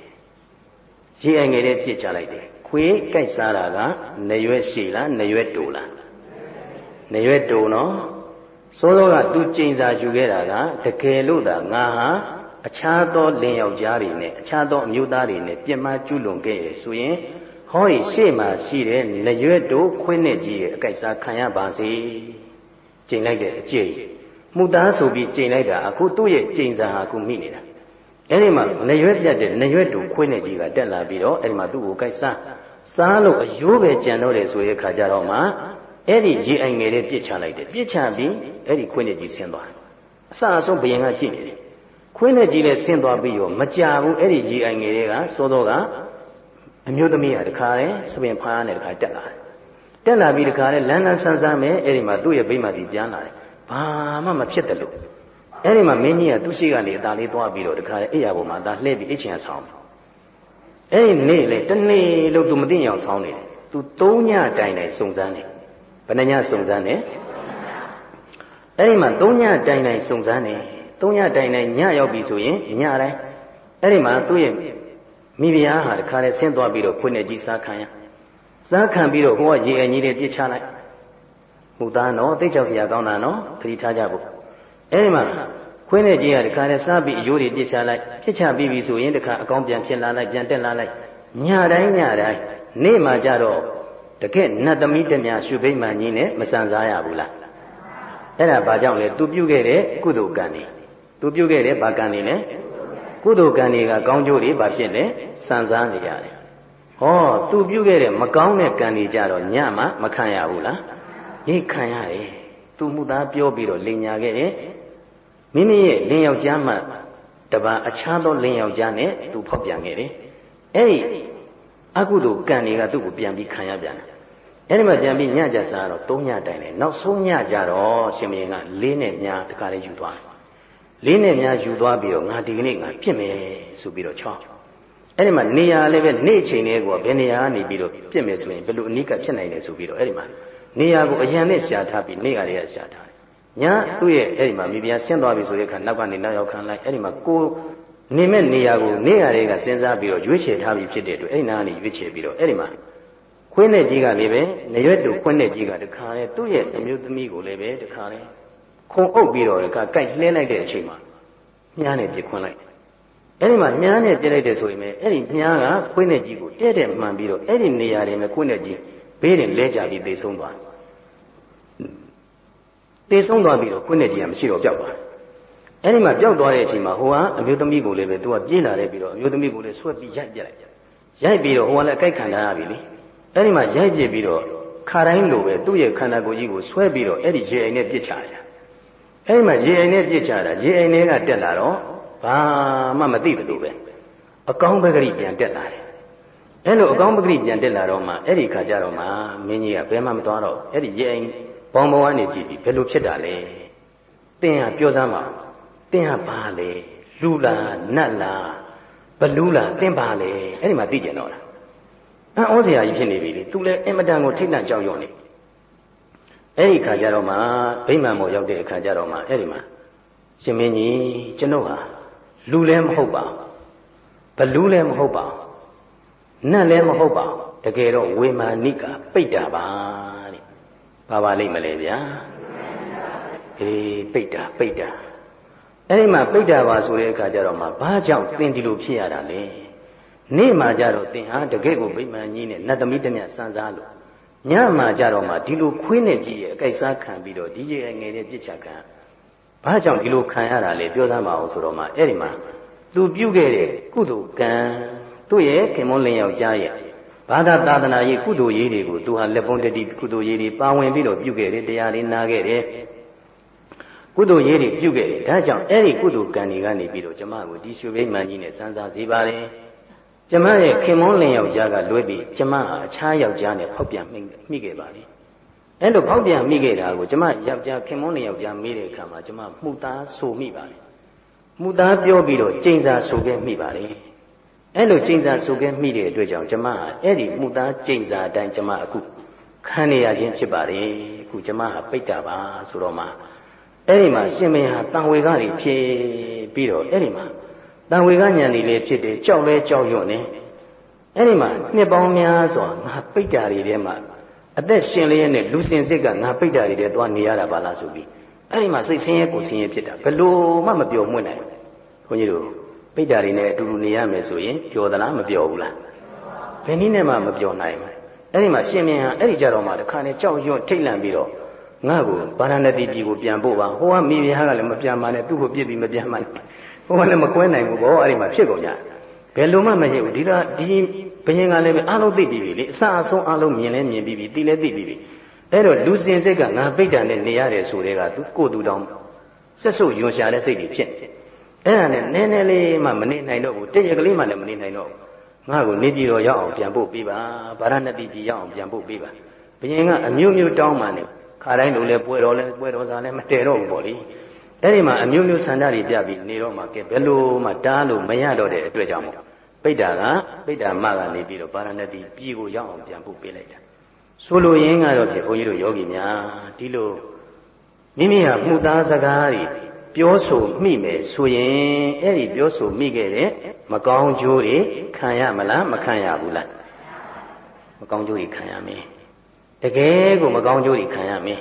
ခွေးကိုက်စားတာကနရွက်ရှိလားနရွက်တူလားနရွက်တူနော်စောစောကသူကျိန်စာယူခဲ့တာကတကယ်လို့သာငါဟာအခြားသောလင်ယောက်ျားတွေနဲ့အခြားသောအမျိုးသားတွေနဲ့ပြစ်မှားကျူးလွန်ခဲ့ရဆိုရင်ဟောဒီရှေ့မှာရှိတဲ့လက်ရွက်တို့ခွင်းနဲ့ကြီးရဲ့အကိစ္စခံရပါစေကျိန်လိုက်တဲ့အကျိတ်မှုသားဆိုပြီးကျိန်လိုက်တာအခုသူ့ရဲ့ကျိန်စာဟာအခုမိနေတာအဲ့ဒီမှာလက်ရွက်ပြတ်တဲ့လက်ရွက်တို့ခွင်းနဲ့ကြီးကတက်လာပြီးတော့အဲ့ဒီမှာသူ့ကိုကိစ္စစားလို့အယိုးပဲကြံတော့တယ်ဆိုတဲ့ခါကျတော့မှအဲ့ဒီရေအိုင်ငယ်လေးပြစ်ချလိုက်တယ်ပြစ်ချပြီးအဲ့ဒီခွင်းနဲ့ကြီးဆင်းသွားတယ်အစအဆုံးဘယင်ကကြည့်နေတယ်ခွင်းနဲ့ကြီးလည်းဆင်းသွားပြီးတော့မကြဘူးအဲ့ဒီရေအိုင်ငယ်လေးကစောစောကအမျိုးသမီးကတခါလဲစပင်ဖားနဲ့တခါတက်လာပြီးတခါလဲလန်းဆန်းဆန်းပဲအဲ့ဒီမှာသူ့ရဲ့ဗိမာန်စီပြန်လာတယ်ဘာမှမဖြစ်တယ်လို့အဲ့ဒီမှာမင်းကြီးကသူ့ရှိကနေအသာလေးသွားပြီးတော့တခါလဲအိယာပေါ်မှာအသာလှည့်ပြီးအိတ်ချင်ဆောင်အဲ့ဒီနေ့လေတနေ့လို့သူမသိအောင်ဆောင်းနေတယ်သူ3ညတိုင်စုံစမ်းတယ်ဘယ်နှညစုံစမ်းတယ်အဲ့ဒီမှာ3ညတိုင်စုံစမ်းတယ်3ညတိုင်ညရောက်ပြီဆိုရင်ညတိုင်းအဲ့ဒီမှာသူ့ရဲ့မိဖုရားဟာတခါလဲဆင်းသွားပြီးတော့ခွေးနဲ့ကြီးစားခံပြီးတော့ဟိုကရေအကြီးလေးပြစ်ချလိုက်မှုသားနော်သိကြောက်စရာကောင်းတာနော်သတိထားကြဖို့အဲဒီမှာခွင်းနဲ့ကြီးကတခါနဲ့စားပြီးအယိုးတွေပြစ်ချလိုက်ပြစ်ချပြီးပြီဆိုရင်တခါအကောင်းပြန်ဖြစ်လာလိုက်ပြန်တက်လာလိုက်ညတိုင်းနေ့မှကြတော့တကယ်နတ်သမီးတများရွှေဘိမှန်ကြီးနဲ့မဆန်စားရဘူးလားအဲ့ဒါဘာကြောင့်လဲသူပြုခဲ့တဲ့ကုသိုလ်ကံတွေသူပြုခဲ့တဲ့ဘာကံတွေလဲကုသိုလ်ကံတွေကကောင်းကျိုးတွေဘာဖြစ်လဲဆန်စားနေရတယ်ဟောသူပြုခဲ့တဲ့မကောင်းတဲ့ကံတွေကြတော့ညမှမခံရဘူးလားဒီခံရတယ်သူမှုသားပြောပြီးတော့လင်ညာခဲ့တယ်မိမိရဲ့လင်ယောက်ျားမှတပါအခြားသောလင်ယောက်ျားနဲ့သူဖောက်ပြန်ခဲ့တယ်အဲ့ဒီအကုသိုလ်ကံတွေကသူ့ကိုပြန်ပြီးခံရပြန်တယ်အဲ့ဒီမှာပြန်ပြီးညကြစားတော့3ညတိုင်တယ်နောက်ဆုံးညကြတော့ရှင်မင်းက4နဲ့ညတခါလေးယူသွားတယ်4နဲ့ညယူသွားပြီးတော့ငါဒီကနေ့ငါပြစ်မယ်ဆိုပြီးတော့ချောင်းအဲ့ဒီမှာနေရာလည်းပဲနေ့ချိန်လေးကိုဘယ်နေရာကနေပြီးတော့ပြစ်မယ်ဆိုရင်ဘယ်လိုအနိကဖြစ်နိုင်လဲဆိုပြီးတော့အဲ့ဒီမှာနေရာကိုအရန်နဲ့ရှာထားပြီးနေကလေးကရှာထားတယ်ညသူ့ရဲ့အဲ့ဒီမှာမိဖုရားဆင်းသွားပြီဆိုတဲ့အခါနောက်ကနေနောက်ရောက်ခံလိုက်အဲ့ဒီမှာကိုနေမဲ့နေရာကိုနေရာတွေကစဉ်းစားပြီးတော့ရွေးချယ်ထားပြီးဖြစ်တဲ့အတွက်အဲ့ဒီနာကနေရွေးချယ်ပြီးတော့အဲ့ဒီမှာခွင်းနဲ့ကြီးကလည်းပဲနေရွက်တူခွင်းနဲ့ကြီးကတခါလေသူ့ရဲ့အမျိုးသမီးကိုလည်းပဲတခါလေခုံအုပ်ပြီးတော့တခါကြိုက်လှဲလိုက်တဲ့အချိန်မှာမြားနဲ့ပြစ်ခွင်းလိုက်အဲ့ဒီမှာမြားနဲ့ပြစ်လိုက်တယ်ဆိုရင်အဲ့ဒီမြားကခွင်းနဲ့ကြီးကိုတဲ့မှန်ပြီးတော့အဲ့ဒီနေရာတွေနဲ့ခွင်းနဲ့ကြီးဘေးရင်လဲကြပြီးသေဆုံးသွားသေဆုံးသွားပြီးတော့ခွင်းနဲ့ကြီးကမရှိတော့ပျောက်သွားအဲ့ဒီမှာပျောက်သွားတဲ့အချိန်မှာဟိုကအမျိုးသမီးကိုလည်းပဲသူကပြေးလာတယ်ပြီးတော့အမျိုးသမီးကိုလည်းဆွဲပြီးရိုက်ပြလိုက်ရိုက်ပြီးတော့ဟိုကလည်းအကြိုက်ခံထားရပြီလေအဲ့ဒီမှာရိုက်ပြပြီးတော့ခါတိုင်းလိုပဲသူ့ရဲ့ခန္ဓာကိုယ်ကြီးကိုဆွဲပြီးတော့အဲ့ဒီရေအိမ်နဲ့ပြစ်ချတာအဲ့ဒီမှာရေအိမ်နဲ့ပြစ်ချတာရေအိမ်ထဲကတက်လာတော့ဘာမှမသိဘူးလို့ပဲအကောင်းပဂရိပြန်တက်လာတယ်အဲ့လိုအကောင်းပဂရိပြန်တက်လာတော့မှအဲ့ဒီခါကျတော့မှမင်းကြီးကဘယ်မှမသွားတော့အဲ့ဒီရေအိမ်ဘောင်ပေါ်ကနေကြည့်ပြီးဘယ်လိုဖြစ်တာလဲတင်းဟာပြောစမ်းပါတင်းဟာဘာလဲလူလားနတ်လားဘလူးလားတင်းပါလေအဲ့ဒီမှာသိကြတော့လားဩစရာကြီးဖြစ်နေပြီလေသူလည်းအင်မတန်ကိုထိတ်လန့်ကြောက်ရွံ့နေအဲ့ဒီခါကျတော့မှဗိမာန်ပေါ်ရောက်တဲ့အခါကျတော့မှအဲ့ဒီမှာရှင်မင်းကြီးကျွန်ုပ်ဟာလူလည်းမဟုတ်ပါဘလူးလည်းမဟုတ်ပါနတ်လည်းမဟုတ်ပါတကယ်တော့ဝေမာနိကပိတ္တာပါတဲ့ဘာပါလိမ့်မလဲဗျာအေးပိတ္တာအဲ့ဒီမှာပိတ္တာပါဆိုတဲ့အခါကျတော့မှဘာကြောင့်သင်ဒီလိုဖြစ်ရတာလဲနေ့မှကြတော့သင်ဟာတကယ့်ကိုဗိမာန်ကြီးနဲ့နတ်သမီးတမျှစံစားလို့ညမှကြတော့မှဒီလိုခွေးနဲ့ကြီးရဲ့အကြိုက်စားခံပြီးတော့ဒီရဲ့ငယ်တဲ့ပြစ်ချခံဘာကြောင့်ဒီလိုခံရတာလဲပြောသားမအောင်ဆိုတော့မှအဲ့ဒီမှာသူပြုခဲ့တဲ့ကုသိုလ်ကံသူ့ရဲ့ခင်မွန်းလင်ယောက်ျားရဲ့ဘာသာသာသနာရေးကုသိုလ်ရေးတွေကိုသူဟာလက်ပုံးတတိကုသိုလ်ရေးတွေပါဝင်ပြီးတော့ပြုခဲ့တယ်တရားလေးနာခဲ့တယ်ကုသိုလ်ရေးတွေပြုခဲ့တယ်ဒါကြောင့်အဲ့ဒီကုသိုလ်ကံတွေကနေပြီးတော့ကျမကိုဒီရွှေဘိမှန်ကြီးနဲ့စမ်းစားစေပါလေကျမရဲ့ခင်မွန်းလင်ယောက်ျားကလွဲပြီးကျမဟာအခြားယောက်ျားနဲ့ဖောက်ပြန်မိခဲ့ပါလေအဲ့လိုဖောက်ပြန်မိခဲ့တာကိုကျမယောက်ျားခင်မွန်းလင်ယောက်ျားမေးတဲ့အခါမှာကျမမှုသားဆိုမိပါလေမှုသားပြောပြီးတော့ကျိန်စာဆိုခဲ့မိပါလေအဲ့လိုကျိန်စာဆိုခဲ့မိတဲ့အတွက်ကြောင့်ကျမဟာအဲ့ဒီမှုသားကျိန်စာအတိုင်းကျမအခုခံနေရခြင်းဖြစ်ပါလေအခုကျမဟာပိတ္တာပါဆိုတော့မှအဲ့ဒီမှာရှင်မင်းဟာတန်ဝေကတွေဖြစ်ပြီးတော့အဲ့ဒီမှာတန်ဝေကညံနေလေဖြစ်တယ်ကြောက်လဲကြောက်ရွံ့နေအဲ့ဒီမှာနှစ်ပေါင်းများစွာငါပိတ္တာတွေထဲမှာအသက်ရှင်လျက်နဲ့လူစင်စစ်ကငါပိတ္တာတွေထဲသွားနေရတာပါလားဆိုပြီးအဲ့ဒီမှာစိတ်ဆင်းရဲကိုဆင်းရဲဖြစ်တာဘယ်လိုမှမပျော်မွေ့နိုင်ဘူးခွန်ကြီးတို့ပိတ္တာတွေနဲ့အတူတူနေရမယ်ဆိုရင်ပျော်သလားမပျော်ဘူးလားဘယ်နည်းနဲ့မှမပျော်နိုင်ဘူးအဲ့ဒီမှာရှင်မင်းဟာအဲ့ဒီကြတော့မှတခါနဲ့ကြောက်ရွံ့ထိတ်လန့်ပြီးတော့ငါ့ကိုဗာရာဏသီပြည်ကိုပြန်ပို့ပါဟိုကမိဖုရားကလည်းမပြန်ပါနဲ့သူ့ကိုပြစ်ပြီးမပြန်ပါနဲ့ဟိုကလည်းမကွဲနိုင်ဘူးဘောအဲ့ဒီမှာဖြစ်ကုန်ကြဘယ်လိုမှမရဘူးဒီဘယင်ကလည်းပဲအားလုံးသိပြီးပြီလေအစအဆုံးအားလုံးမြင်လဲမြင်ပြီးပြီသိလဲသိပြီးပြီအဲ့တော့လူစင်စိတ်ကငါပိတ္တာနဲ့နေရတယ်ဆိုတဲ့ကသူကိုယ်သူတောင်ဆက်ဆုပ်ယွန်ရှာတဲ့စိတ်တွေဖြစ်အဲ့ဒါနဲ့နည်းနည်းလေးမှမနေနိုင်တော့ဘူးတည့်ရကလေးမှလည်းမနေနိုင်တော့ဘူးငါ့ကိုနေပြည်တော်ရောက်အောင်ပြန်ပို့ပေးပါဗာရာဏသီပြည်ရောက်အောင်ပြန်ပို့ပေးပါဘယင်ကအမျိုးမျိုးတောင်းမှနေခါတိုင်းလိုလဲပွဲတော်စားလဲမတည်တော့ဘူးပေါ့လေအဲ့ဒီမှာအမျိုးမျိုးဆန္ဒတွေပြပြီးနေတော့မှကဲဘယ်လိုမှတားလို့မရတော့တဲ့အတွက်ကြောင့်ပိတ္တာမကနေပြီးတော့ဗာရာဏသီပြည်ကိုရောက်အောင်ပြန်ပို့ပေးလိုက်တာဆိုလိုရင်းကတော့ဖြင့်ဘုန်းကြီးတို့ယောဂီများဒီလိုမိမိဟာမှုသားစကားတွေပြောဆိုမိမယ်ဆိုရင်အဲ့ဒီပြောဆိုမိခဲ့တဲ့မကောင်းကျိုးတွေခံရမလားမခံရဘူးလားမကောင်းကျိုးတွေခံရမယ်တကယ်ကိုမကောင်းကျိုးတွေခံရမယ်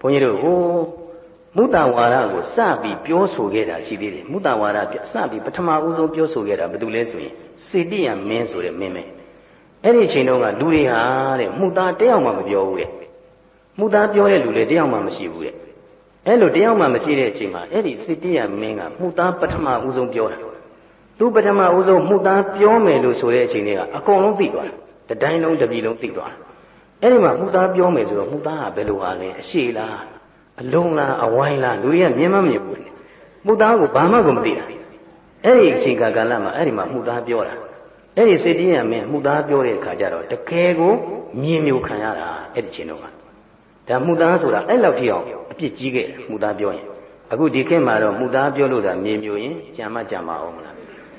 ဘုန်းကြီးတို့ဟိုမုတ္တဝါဒကိုစပြီးပြောဆိုခဲ့တာရှိသေးတယ်မုတ္တဝါဒစပြီးပထမဦးဆုံးပြောဆိုခဲ့တာဘာလို့လဲဆိုရင်စေတိယမင်းဆိုတဲ့မင်းပဲအဲ့ဒီအချိန်တုန်းကလူတွေဟာတဲ့မှုသားတယောက်မှမပြောဘူးတဲ့မှုသားပြောတဲ့လူတွေတယောက်မှမရှိဘူးတဲ့အဲ့လိုတယောက်မှမရှိတဲ့အချိန်မှာအဲ့ဒီစေတိယမင်းကမှုသားပထမဦးဆုံးပြောတာသူပထမဦးဆုံးမှုသားပြောမယ်လို့ဆိုတဲ့အချိန်တွေကအကုန်လုံးသိသွားတယ်တတိုင်းလုံးတပြည်လုံးသိသွားတယ်အဲ့ဒီမှာမှုသားပြောမယ်ဆိုတော့မှုသားကဘယ်လိုဟာလဲအရှိလားအလုံးလားအဝိုင်းလားလူတွေကမြင်မမြင်ဘူးမှုသားကိုဘာမှကိုမသိတာအဲ့ဒီအချိန်ကာလမှာအဲ့ဒီမှာမှုသားပြောတာအဲ့ဒီစေတိယမင်းမှုသားပြောတဲ့အခါကျတော့တကယ်ကိုမြင်မျိုးခံရတာအဲ့ဒီချိန်တော့ဒါမှုသားဆိုတာအဲ့လောက်ထိအောင်အပြစ်ကြီးခဲ့မှုသားပြောရင်အခုဒီခေတ်မှာတော့မှုသားပြောလို့သာမြင်မျိုးရင်ကြံမအောင်မလား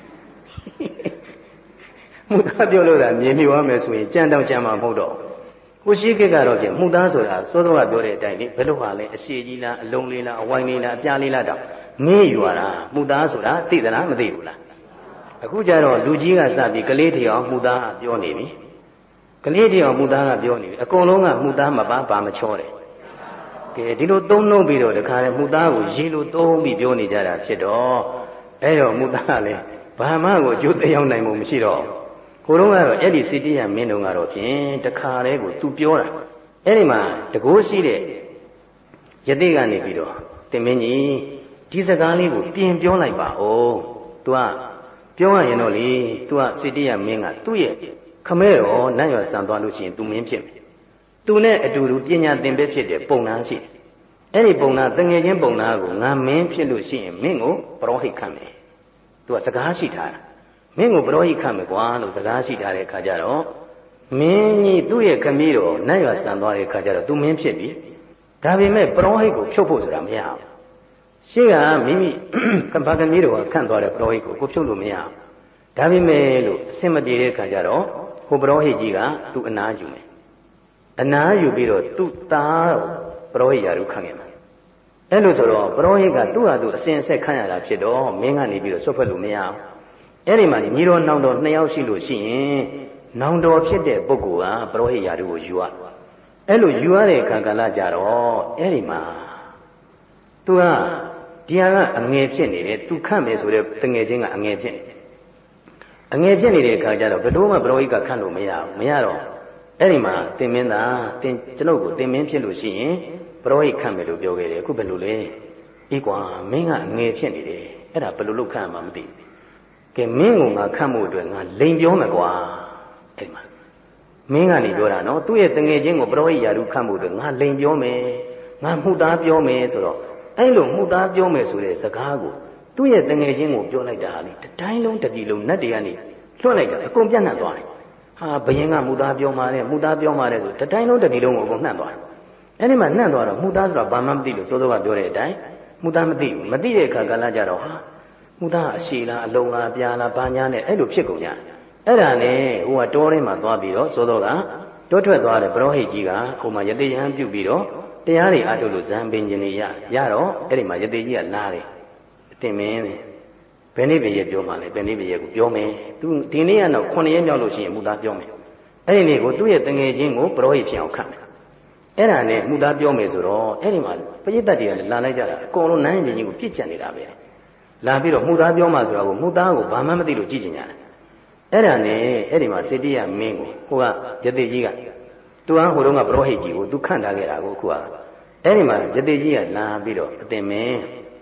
မှုသားပြောလို့သာမြင်မျိုးရမယ်ဆိုရင်ကြံတော့ကြံမမဟုတ်တော့ကိုရှိခေတ်ကတော့ပြင်မှုသားဆိုတာစောစောကပြောတဲ့အတိုင်းလေဘယ်လိုဟာလဲအရှိကြီးလားအလုံးလေးလားအဝိုင်းလေးလားအပြားလေးလားတော့မင်းယူရတာမှုသားဆိုတာသိသလားမသိဘူးလားအခုကျတော့လူကြီးကစပြီးကလေးထီအောင်မှုသားကပြောနေပြီကလေးထီအောင်မှုသားကပြောနေပြီအကုန်လုံးကမှုသားမပါမချောတယ်ကဲဒီလိုသုံးနှုတ်ပြီးတော့တခါလေမှုသားကိုရေလိုသုံးပြီးပြောနေကြတာဖြစ်တော့အဲ့တော့မှုသားကလည်းဘာမှကိုအကျိုးသက်ရောက်နိုင်မှုမရှိတော့ကိုတော့ကတော့အဲ့ဒီစေတိယမင်းတို့ကတော့ဖြင့်တခါလေကိုသူပြောတာအဲ့ဒီမှာတကိုးရှိတဲ့ယသိကနေပြီးတော့တင်မင်းကြီးဒီစကားလေးကိုပြင်ပြောလိုက်ပါဦးသူကပြောရရင်တော့လေသူကစေတိယမင်းကသူ့ရဲ့ခမဲတော်နတ်ရွာဆန်သွားလို့ရှိရင်သူမင်းဖြစ်မယ်သူနဲ့အတူတူပညာသင်ပေးဖြစ်တဲ့ပုံနာရှိတယ်အဲ့ဒီပုံနာတငယ်ချင်းပုံနာကိုငါမင်းဖြစ်လို့ရှိရင်မင်းကိုပရောဟိတ်ခံမယ်သူကစကားရှိထားတာမင်းကိုပရောဟိတ်ခံမယ်ကွာလို့စကားရှိထားတဲ့အခါကျတော့မင်းကြီးသူ့ရဲ့ခမည်းတော်နတ်ရွာဆန်သွားတဲ့အခါကျတော့သူမင်းဖြစ်ပြီဒါပေမဲ့ပရောဟိတ်ကိုဖြုတ်ဖို့ဆိုတာမရဘူးရှေ့ကမိမိကမ္ဘာကမီးတော်ကခန့်သွားတဲ့ပရောဟိတ်ကိုဖြုတ်လို့မရဘူးဒါပေမဲ့လို့အစင်မပြေတဲ့အခါကျတော့ဟိုပရောဟိတ်ကြီးကသူ့အနာယူမယ်အနာယူပြီးတော့သူ့သားပရောဟိတ်ရာထူးခန့်ခဲ့မှာအဲ့လိုဆိုတော့ပရောဟိတ်ကသူ့ဟာသူအစင်အဆက်ခန့်ရတာဖြစ်တော့မင်းကနေပြီးတော့ဆွတ်ဖက်လို့မရဘူးအဲ့ဒီမှာညီတော်နောင်တော်2ယောက်ရှိလို့ရှိရင်နောင်တော်ဖြစ်တဲ့ပုဂ္ဂိုလ်ကပရောဟိတ်ရာထူးကိုယူရအဲ့လိုယူရတဲ့အခါကလည်းကြတော့အဲ့ဒီမှာသူကဒီဟာကအငယ်ဖြစ်နေတယ်သူခန့်မယ်ဆိုတဲ့တငယ်ချင်းကအငယ်ဖြစ်နေတယ်အငယ်ဖြစ်နေတဲ့အခါကျတော့ဘယ်တော့မှပရောဟိတ်ကခန့်လို့မရဘူးမရတော့အဲ့ဒီမှာတင်မင်းသားတင်ကျွန်ုပ်ကိုတင်မင်းဖြစ်လို့ရှိရင်ပရောဟိတ်ခန့်မယ်လို့ပြောခဲ့တယ်အခုဘယ်လိုလဲအေးကွာမင်းကအငယ်ဖြစ်နေတယ်အဲ့ဒါဘယ်လိုလုပ်ခန့်မှမသိဘူးကဲမင်းကငါခန့်ဖို့အတွက်ငါလိန်ပြောမယ်ကွာအဲ့ဒီမှာမင်းကနေပြောတာနော်သူ့ရဲ့တငယ်ချင်းကိုပရောဟိတ်ရာထူးခန့်ဖို့အတွက်ငါလိန်ပြောမယ်ငါမှုသားပြောမယ်ဆိုတော့အဲ့လိုမှုသားပြောမယ်ဆိုတဲ့စကားကိုသူ့ရဲ့တငယ်ချင်းကိုပြောလိုက်တာဟာလေတတိုင်းလုံးတပြည်လုံးနတ်တွေကနေလွှတ်လိုက်တာအကုန်ပြန့်နှံ့သွားတယ်ဟာဘယင်းကမှုသားပြောမှာတဲ့မှုသားပြောမှာတဲ့ဆိုတတိုင်းလုံးတပြည်လုံးကိုအကုန်နှံ့သွားတယ်အဲ့ဒီမှာနှံ့သွားတော့မှုသားဆိုတာဘာမှမသိလို့စိုးစိုးကပြောတဲ့အတိုင်းမှုသားမသိဘူးမသိတဲ့အခါကလည်းကြတော့ဟာမှုသားအရှိလားအလုံးလားပြားလားဘာညာနဲ့အဲ့လိုဖြစ်ကုန်ကြအဲ့ဒါနဲ့ဟိုကတောထဲမှာသွားပြီးတော့စိုးစိုးကတောထွက်သွားတဲ့ပရောဟိတ်ကြီးကဟိုမှာယတိယဟန်ပြုတ်ပြီးတော့တရားတွေအားထုတ်လို့ဇံပင်ခြင်းတွေရတော့အဲ့ဒီမှာယတိကြီးကလာတယ်အတင်မင်းဘယ်နည်းပဲပြောမှလဲဘယ်နည်းပဲကိုပြောမယ်သူဒီနေ့ကတော့9ရက်မြောက်လို့ရှိရင်မူသားပြောမယ်အဲ့ဒီနေ့ကိုသူ့ရဲ့တငယ်ချင်းကိုပရောဟိတ်ဖြစ်အောင်ခန့်မယ်အဲ့ဒါနဲ့မူသားပြောမယ်ဆိုတော့အဲ့ဒီမှာပရိသတ်တွေကလည်းလာလိုက်ကြတာအကုန်လုံးနိုင်ရင်ကြီးကိုပြစ်ချနေတာပဲလာပြီးတော့မူသားပြောမှဆိုတာကိုမူသားကိုဘာမှမသိလို့ကြည့်ကျင်ကြတယ်အဲ့ဒါနဲ့အဲ့ဒီမှာစေတိယမင်းကိုဟိုကယတိကြီးကသူကဟိုတုန်းကပရောဟိတ်ကြီးကိုသူခန့်ထားခဲ့တာကိုအခုကအဲ့ဒီမှာယတိကြီးကလာပြီးတော့အတင်မင်း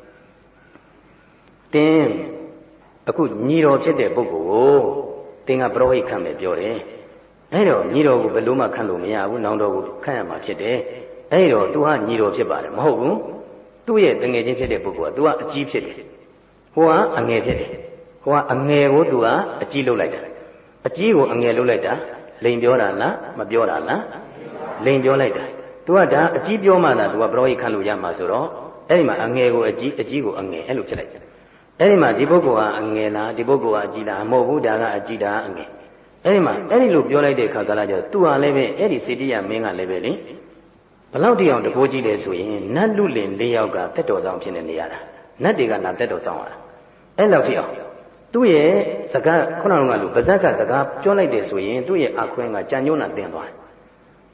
တင်းအခုညီတော်ဖြစ်တဲ့ပုဂ္ဂိုလ်ကိုတင်းကပရောဟိတ်ခန့်မယ်ပြောတယ်အဲ့တော့ညီတော်ကိုဘယ်လိုမှခန့်လို့မရဘူးနောင်တော်ကိုခန့်ရမှာဖြစ်တယ်အဲ့တော့သူကညီတော်ဖြစ်ပါတယ်မဟုတ်ဘူးသူ့ရဲ့တငယ်ချင်းဖြစ်တဲ့ပုဂ္ဂိုလ်ကသူကအကြီးဖြစ်တယ်ဟိုကအငယ်ဖြစ်တယ်ဟိုကအငယ်ကိုသူကအကြီးလုပ်လိုက်တာအကြီးကိုအငယ်လုပ်လိုက်တာလိန်ပြောတာလားမပြောတာလားလိန်ပြောလိုက်တာသူကဒါအကြီးပြောမှသာသူကပရောဟိတ်ခန့်လို့ရမှာဆိုတော့အဲ့ဒီမှာအငယ်ကိုအကြီးကိုအငယ်အဲ့လိုဖြစ်လိုက်တယ်အဲ့ဒီမှာဒီပုဂ္ဂိုလ်ကအငယ်လားဒီပုဂ္ဂိုလ်ကအကြီးလားမဟုတ်ဘူးဒါကအကြီးဒါအငယ်အဲ့ဒီမှာအဲ့ဒီလိုပြောလိုက်တဲ့အခါကလည်းကျတော့သူဟာလည်းပဲအဲ့ဒီစေတိယမင်းကလည်းပဲလေဘလောက်တိအောင်တကိုးကြည့်လဲဆိုရင်နတ်လူလင်၄ယောက်ကတက်တော်ဆောင်ဖြစ်နေရတာနတ်တွေကလာတက်တော်ဆောင်ရတာအဲ့လောက်တိအောင်သူ့ရဲ့စကားခုနကလိုဗဇက်ကစကားပြောလိုက်တယ်ဆိုရင်သူ့ရဲ့အခွင့်ကကြံညွန့်တာတင်သွားတယ်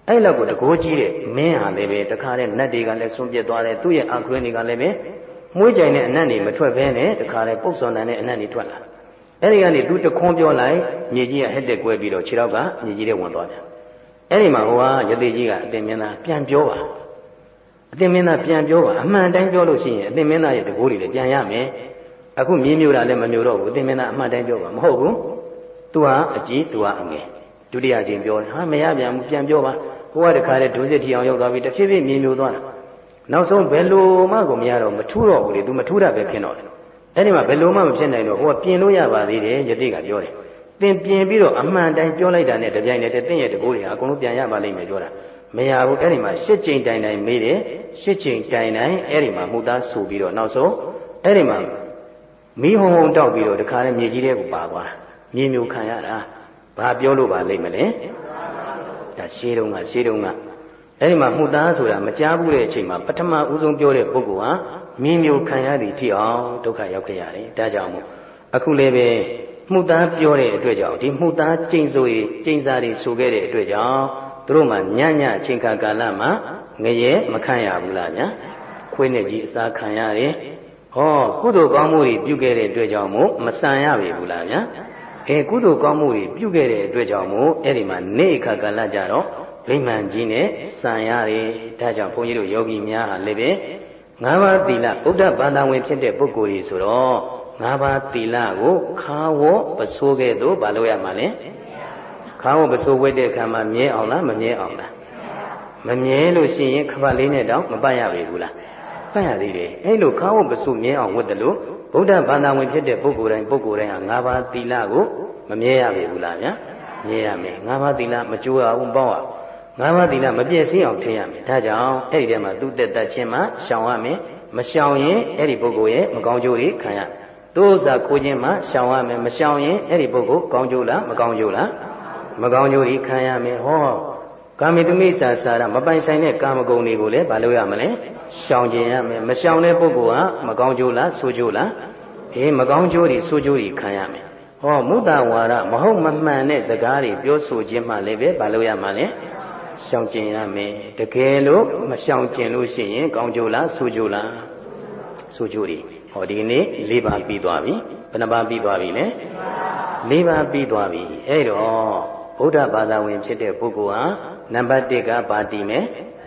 အဲ့လောက်ကိုတကိုးကြီးတဲ့မင်းဟာလည်းပဲတခါတဲ့နတ်တွေကလည်းဆုံးပြတ်သွားတယ်သူ့ရဲ့အာခရင်းတွေကလည်းပဲမွေးကြိုင်တဲ့အနတ်တွေမထွက်ဘဲနဲ့တခါတဲ့ပုတ်စော်နံတဲ့အနတ်တွေထွက်လာအဲ့ဒီကနေသူတခွန်းပြောလိုက်မြေကြီးကဟက်တဲ့ကွဲပြီးတော့ခြေထောက်ကမြေကြီးထဲဝင်သွားပြန်အဲ့ဒီမှာဟိုဟာယသိကြီးကအတင်မင်းသားပြန်ပြောပါအတင်မင်းသားပြန်ပြောပါအမှန်တိုင်းပြောလို့ရှိရင်အတင်မင်းသားရဲ့တကိုးတွေလည်းပြန်ရမယ်အခုမြေမျိုးတာလည်းမမျိုးတော့ဘူးအတင်မင်းသားအမှန်တိုင်းပြောပါမဟုတ်ဘူးသူဟာအကြီးသူဟာအငယ်ဒုတိယအချိန်ပြောတယ်ဟာမရပြန်ဘူးပြန်ပြောပါဟိုကတခါတဲ့ဒုစစ်ထီအောင်ရောက်သွားပြီတဖြည်းဖြည်းမြေမျိုးသွားတာနောက်ဆုံးဘယ်လိုမှကိုမရတော့မထူးတော့ဘူးလေသူမထူးတာပဲဖြစ်တော့တယ်အဲ့ဒီမှာဘယ်လိုမှမဖြစ်နိုင်တော့ဟိုကပြင်လို့ရပါသေးတယ်ယတိကပြောတယ်သင်ပြင်ပြီးတော့အမှန်တိုင်းပြောလိုက်တာနဲ့တပြိုင်တည်းသင်ရဲ့တကိုးတွေဟာအကုန်လုံးပြန်ရပါလိမ့်မယ်ပြောတာမရဘူးအဲ့ဒီမှာ၈ချိန်တိုင်တိုင်မေးတယ်၈ချိန်တိုင်တိုင်အဲ့ဒီမှာမှုသားဆူပြီးတော့နောက်ဆုံးအဲ့ဒီမှာမီးဟုံဟုံတောက်ပြီးတော့တခါနဲ့မြေကြီးထဲကိုပါသွားတာမြေမျိုးခံရတာဘာပြောလို့ပါလိမ့်မလဲဒါရှေးတုန်းကအဲ့ဒီမှာမှုသားဆိုတာမကြားဘူးတဲ့အချိန်မှာပထမဦးဆုံးပြောတဲ့ပုဂ္ဂိုလ်ဟာမြေမျိုးခံရသည်ထိအောင်ဒုက္ခရောက်ခဲ့ရတယ်ဒါကြောင့်မို့အခုလည်းပဲမှုသားပြောတဲ့အတွက်ကြောင့်ဒီမှုသားကျိန်ဆိုရင်ကျိန်စာတွေဆိုခဲ့တဲ့အတွက်ကြောင့်သူတို့မှညအချိန်ကာလမှာငရဲမခံရဘူးလားဗျာခွေးနဲ့ကြီးအစာခံရတယ်ဟောကုသိုလ်ကောင်းမှုတွေပြုခဲ့တဲ့အတွက်ကြောင့်မို့မဆန်ရပြီဘူးလားဗျာကုသိုလ်ကောင်းမှုတွေပြုခဲ့တဲ့အတွက်ကြောင့်မို့အဲ့ဒီမှာနေအခါကာလကြတော့ဗိမာန်ကြီးနဲ့ဆန်ရတယ်ဒါကြောင့်ဘုန်းကြီးတို့ယောဂီများဟာလည်းပဲ၅ပါးသီလဗုဒ္ဓဘာသာဝင်ဖြစ်တဲ့ပုဂ္ဂိုလ်ကြီးဆိုတော့၅ပါးသီလကိုခါဝေါပစိုးခဲ့သို့ဘာလို့ရမှာလဲခါဝေါပစိုးဝဲတဲ့အခါမှာမြဲအောင်လားမမြဲအောင်လားမမြဲလို့ရှိရင်ခပတ်လေးနဲ့တောင်မပတ်ရပြီဘူးလားပတ်ရသေးတယ်အဲ့လိုခါဝေါပစိုးမြဲအောင်ဝတ်တယ်လို့ဗုဒ္ဓဘာသာဝင်ဖြစ်တဲ့ပုဂ္ဂိုလ်တိုင်းဟာ၅ပါးသီလကိုမမြဲရပြီဘူးလားဗျာမြဲရမယ်၅ပါးသီလမကြိုးအောင်ပေါ့အောင်၅ပါးသီလမပြည့်စည်အောင်ထင်ရမယ်ဒါကြောင့်အဲ့ဒီထဲမှာသူတက်တတ်ခြင်းမှာရှောင်ရမယ်မရှောင်ရင်အဲ့ဒီပုဂ္ဂိုလ်ရဲ့မကောင်းကျိုးတွေခံရသို့စားခိုးခြင်းမှာရှောင်ရမယ်မရှောင်ရင်အဲ့ဒီပုဂ္ဂိုလ်ကောင်းကျိုးလားမကောင်းကျိုးလားမကောင်းကျိုးတွေခံရမယ်ဟောကာမိတမိစ္ဆာစာရမပိုင်ဆိုင်တဲ့ကာမဂုဏ်တွေကိုလည်းမလုပ်ရမလဲရှောင်ကျင်ရမယ်မရှောင်တဲ့ပုဂ္ဂိုလ်ဟာမကောင်းကျိုးလားဆိုးကျိုးလားမကောင်းကျိုးတွေဆိုးကျိုးတွေခံရမယ်ဟောမုဒ္ဒဝါဒမဟုတ်မမှန်တဲ့စကားတွေပြောဆိုခြင်းမှလည်းပဲမလုပ်ရမှာလဲရှောင်ကျင်ရမယ်တကယ်လို့မရှောင်ကျင်လို့ရှိရင်ကောင်းကျိုးလားဆိုးကျိုးလားဆိုးကျိုးတွေဟောဒီနေ့၄ပါးပြီးသွားပြီဘယ်နှပါးပြီးသွားပြီလဲ၄ပါးပြီးသွားပြီအဲ့တော့ဗုဒ္ဓဘာသာဝင်ဖြစ်တဲ့ပုဂ္ဂိုလ်ဟာနံပါတ်1ကဘာတည်မယ်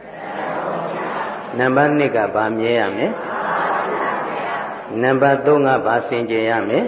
နံပါတ်2ကဘာမြဲရမယ်နံပါတ်3ကဘာစင်ကြယ်ရမယ်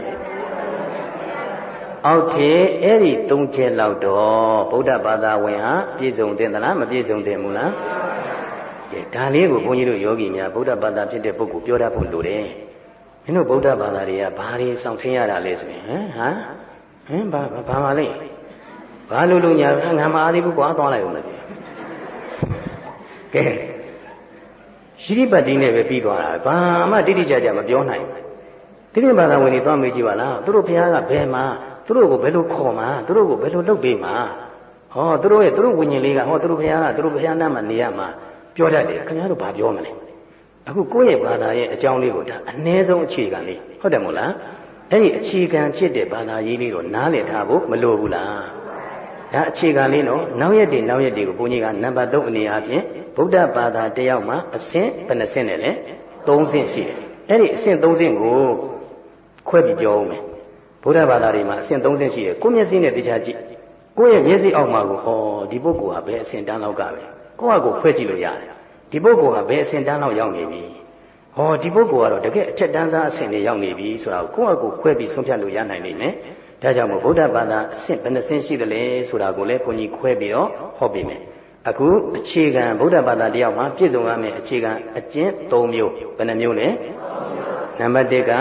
အောက်ထေအဲ့ဒီ3ချက်လောက်တော့ဗုဒ္ဓဘာသာဝင်ဟာပြည့်စုံသင့်သလားမပြည့်စုံသင့်ဘူးလားကဲဒါလေးကိုဘုန်းကြီးတို့ယောဂီများဗုဒ္ဓဘာသာဖြစ်တဲ့ပုဂ္ဂိုလ်ပြောတတ်ဖို့လိုတယ်မင်းတို့ဗုဒ္ဓဘာသာတွေကဘာတွေစောင့်ထင်းရတာလဲဆိုရင်ဘာမှလဲဘာလို့ညာငါမအားသေးဘူးကွာသွားလိုက်ဦးမယ်ကဲရှိရိပတ်တိနဲ့ပဲပြီးသွားတာဘာမှတိတိကျကျမပြောနိုင်ဘူးဒီလိုဘာသာဝင်တွေသွားမေးကြည့်ပါလားသူတို့ဘုရားကဘယ်မှာသူတို့ကိုဘယ်လိုခေါ်မှာသူတို့ကိုဘယ်လိုလုပ်ပေးမှာဟောသူတို့ဝိညာဉ်လေးကဟောသူတို့ဘုရားကသူတို့ဘုရားနားမှာနေရမှာပြောတတ်တယ်ခင်ဗျားတို့ဘာပြောမလဲအခုကိုယ့်ရဲ့ဘာသာရဲ့အကြောင်းလေးကိုဒါအ ਨੇ ဆုံးအခြေခံလေးဟုတ်တယ်မို့လားအဲ့ဒီအခြေခံဖြစ်တဲ့ဘာသာရေးလေးတော့နားလည်ထားဖို့မလိုဘူးလားဒါအခြေခံလေးနော်နောက်ရက်တွေကိုဘုန်းကြီးကနံပါတ်3အနေအချင်းဗုဒ္ဓဘာသာတယောက်မှာအဆင့်ဘယ်နှဆင့်နဲ့လဲ3ဆင့်ရှိတယ်အဲ့ဒီအဆင့်3ဆင့်ကိုခွဲပြီးပြောဦးမယ်ဗုဒ္ဓဘာသာတွေမှာအဆင့်3ဆင့်ရှိတယ်ကိုယ့်မျက်စိနဲ့တရားကြည့်ကိုယ့်ရဲ့မျက်စိအောက်မှာကိုဒီပုဂ္ဂိုလ်ဟာဘယ်အဆင့်တန်းလောက်ကပဲကိုယ့်ဟာကိုယ်ခွဲကြည့်လို့ရတယ်ဒီပုဂ္ဂိုလ်ဟာဘယ်အဆင့်တန်းလောက်ရောက်နေပြီဒီပုဂ္ဂိုလ်ကတော့တကယ်အထက်တန်းစားအဆင့်တွေရောက်နေပြီဆိုတာကိုယ့်ဟာကိုယ်ခွဲပြီးဆုံးဖြတ်လို့ရနိုင်နေတယ်ဒါကြောင့်မို့ဗုဒ္ဓဘာသာအဆင့်ဘယ်နှဆင့်ရှိတယ်လဲဆိုတာကိုလည်းဘုန်းကြီးခွဲပြီးတော့ဟောပေးမယ်အခုအခြေခံဗုဒ္ဓဘာသာတယောက်မှာပြည့်စုံရမယ့်အခြေခံအကျင့်3မျိုးဘယ်နှမျိုးလဲနံပါတ်1က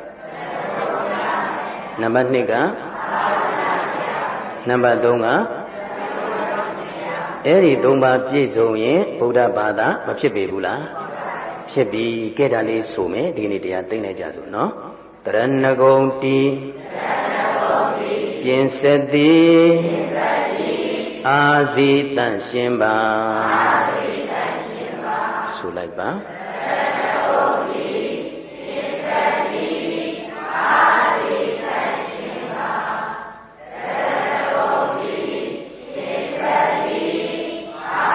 နံပါတ်2ကနံပါတ်3ကအဲ့ဒီ3ပါးပြည့်စုံရင်ဗုဒ္ဓဘာသာမဖြစ်ပေဘူးလားဖြစ်ပြီကဲဒါလေးဆိုမယ်ဒီနေ့တရားသိလိုက်ကြစို့နော်တရဏဂုံတိပြင်စတိအာဇီတန့်ရှင်ပါဆိုလိုက်ပါအာ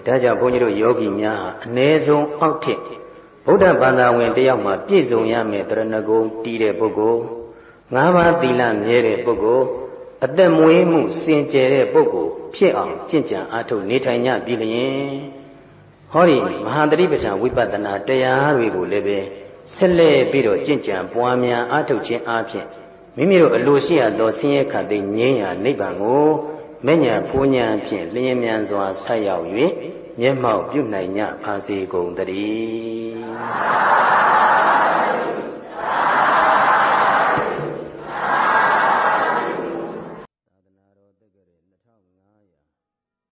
ဒါကြောင့်ဘုန်းကြီးတို့ယောဂီများဟာအ ਨੇ ဆုံးအောက်ထက်ဗုဒ္ဓဘာသာဝင်တယောက်မှာပြည့်စုံရမယ်တရဏဂုံတည်တဲ့ပုဂ္ဂိုလ်၅ ပါးသီလမြဲတဲ့ပုဂ္ဂိုလ်အသက်မွေးမှုစင်ကြယ်တဲ့ပုဂ္ဂိုလ်ဖြစ်အောင်ကျင့်ကြံအားထုတ်နေထိုင်ကြပြီလျင်ဟောဒီမဟာသတိပဋ္ဌာန်ဝိပဿနာတရားတွေကိုလည်းပဲဆက်လက်ပြီးတော့ကျင့်ကြံပွားများအားထုတ်ခြင်းအပြင်မိမိတို့အလိုရှိရသောဆင်းရဲခတ်သိမ်းငြိမ်းရာနိဗ္ဗာန်ကိုမဲ့ညာဖူးညာဖြင့်လျင်မြန်စွာဆက်ရောက်၍မျက်မှောက်ပြုနိုင်ကြပါစေကုန်သတည်း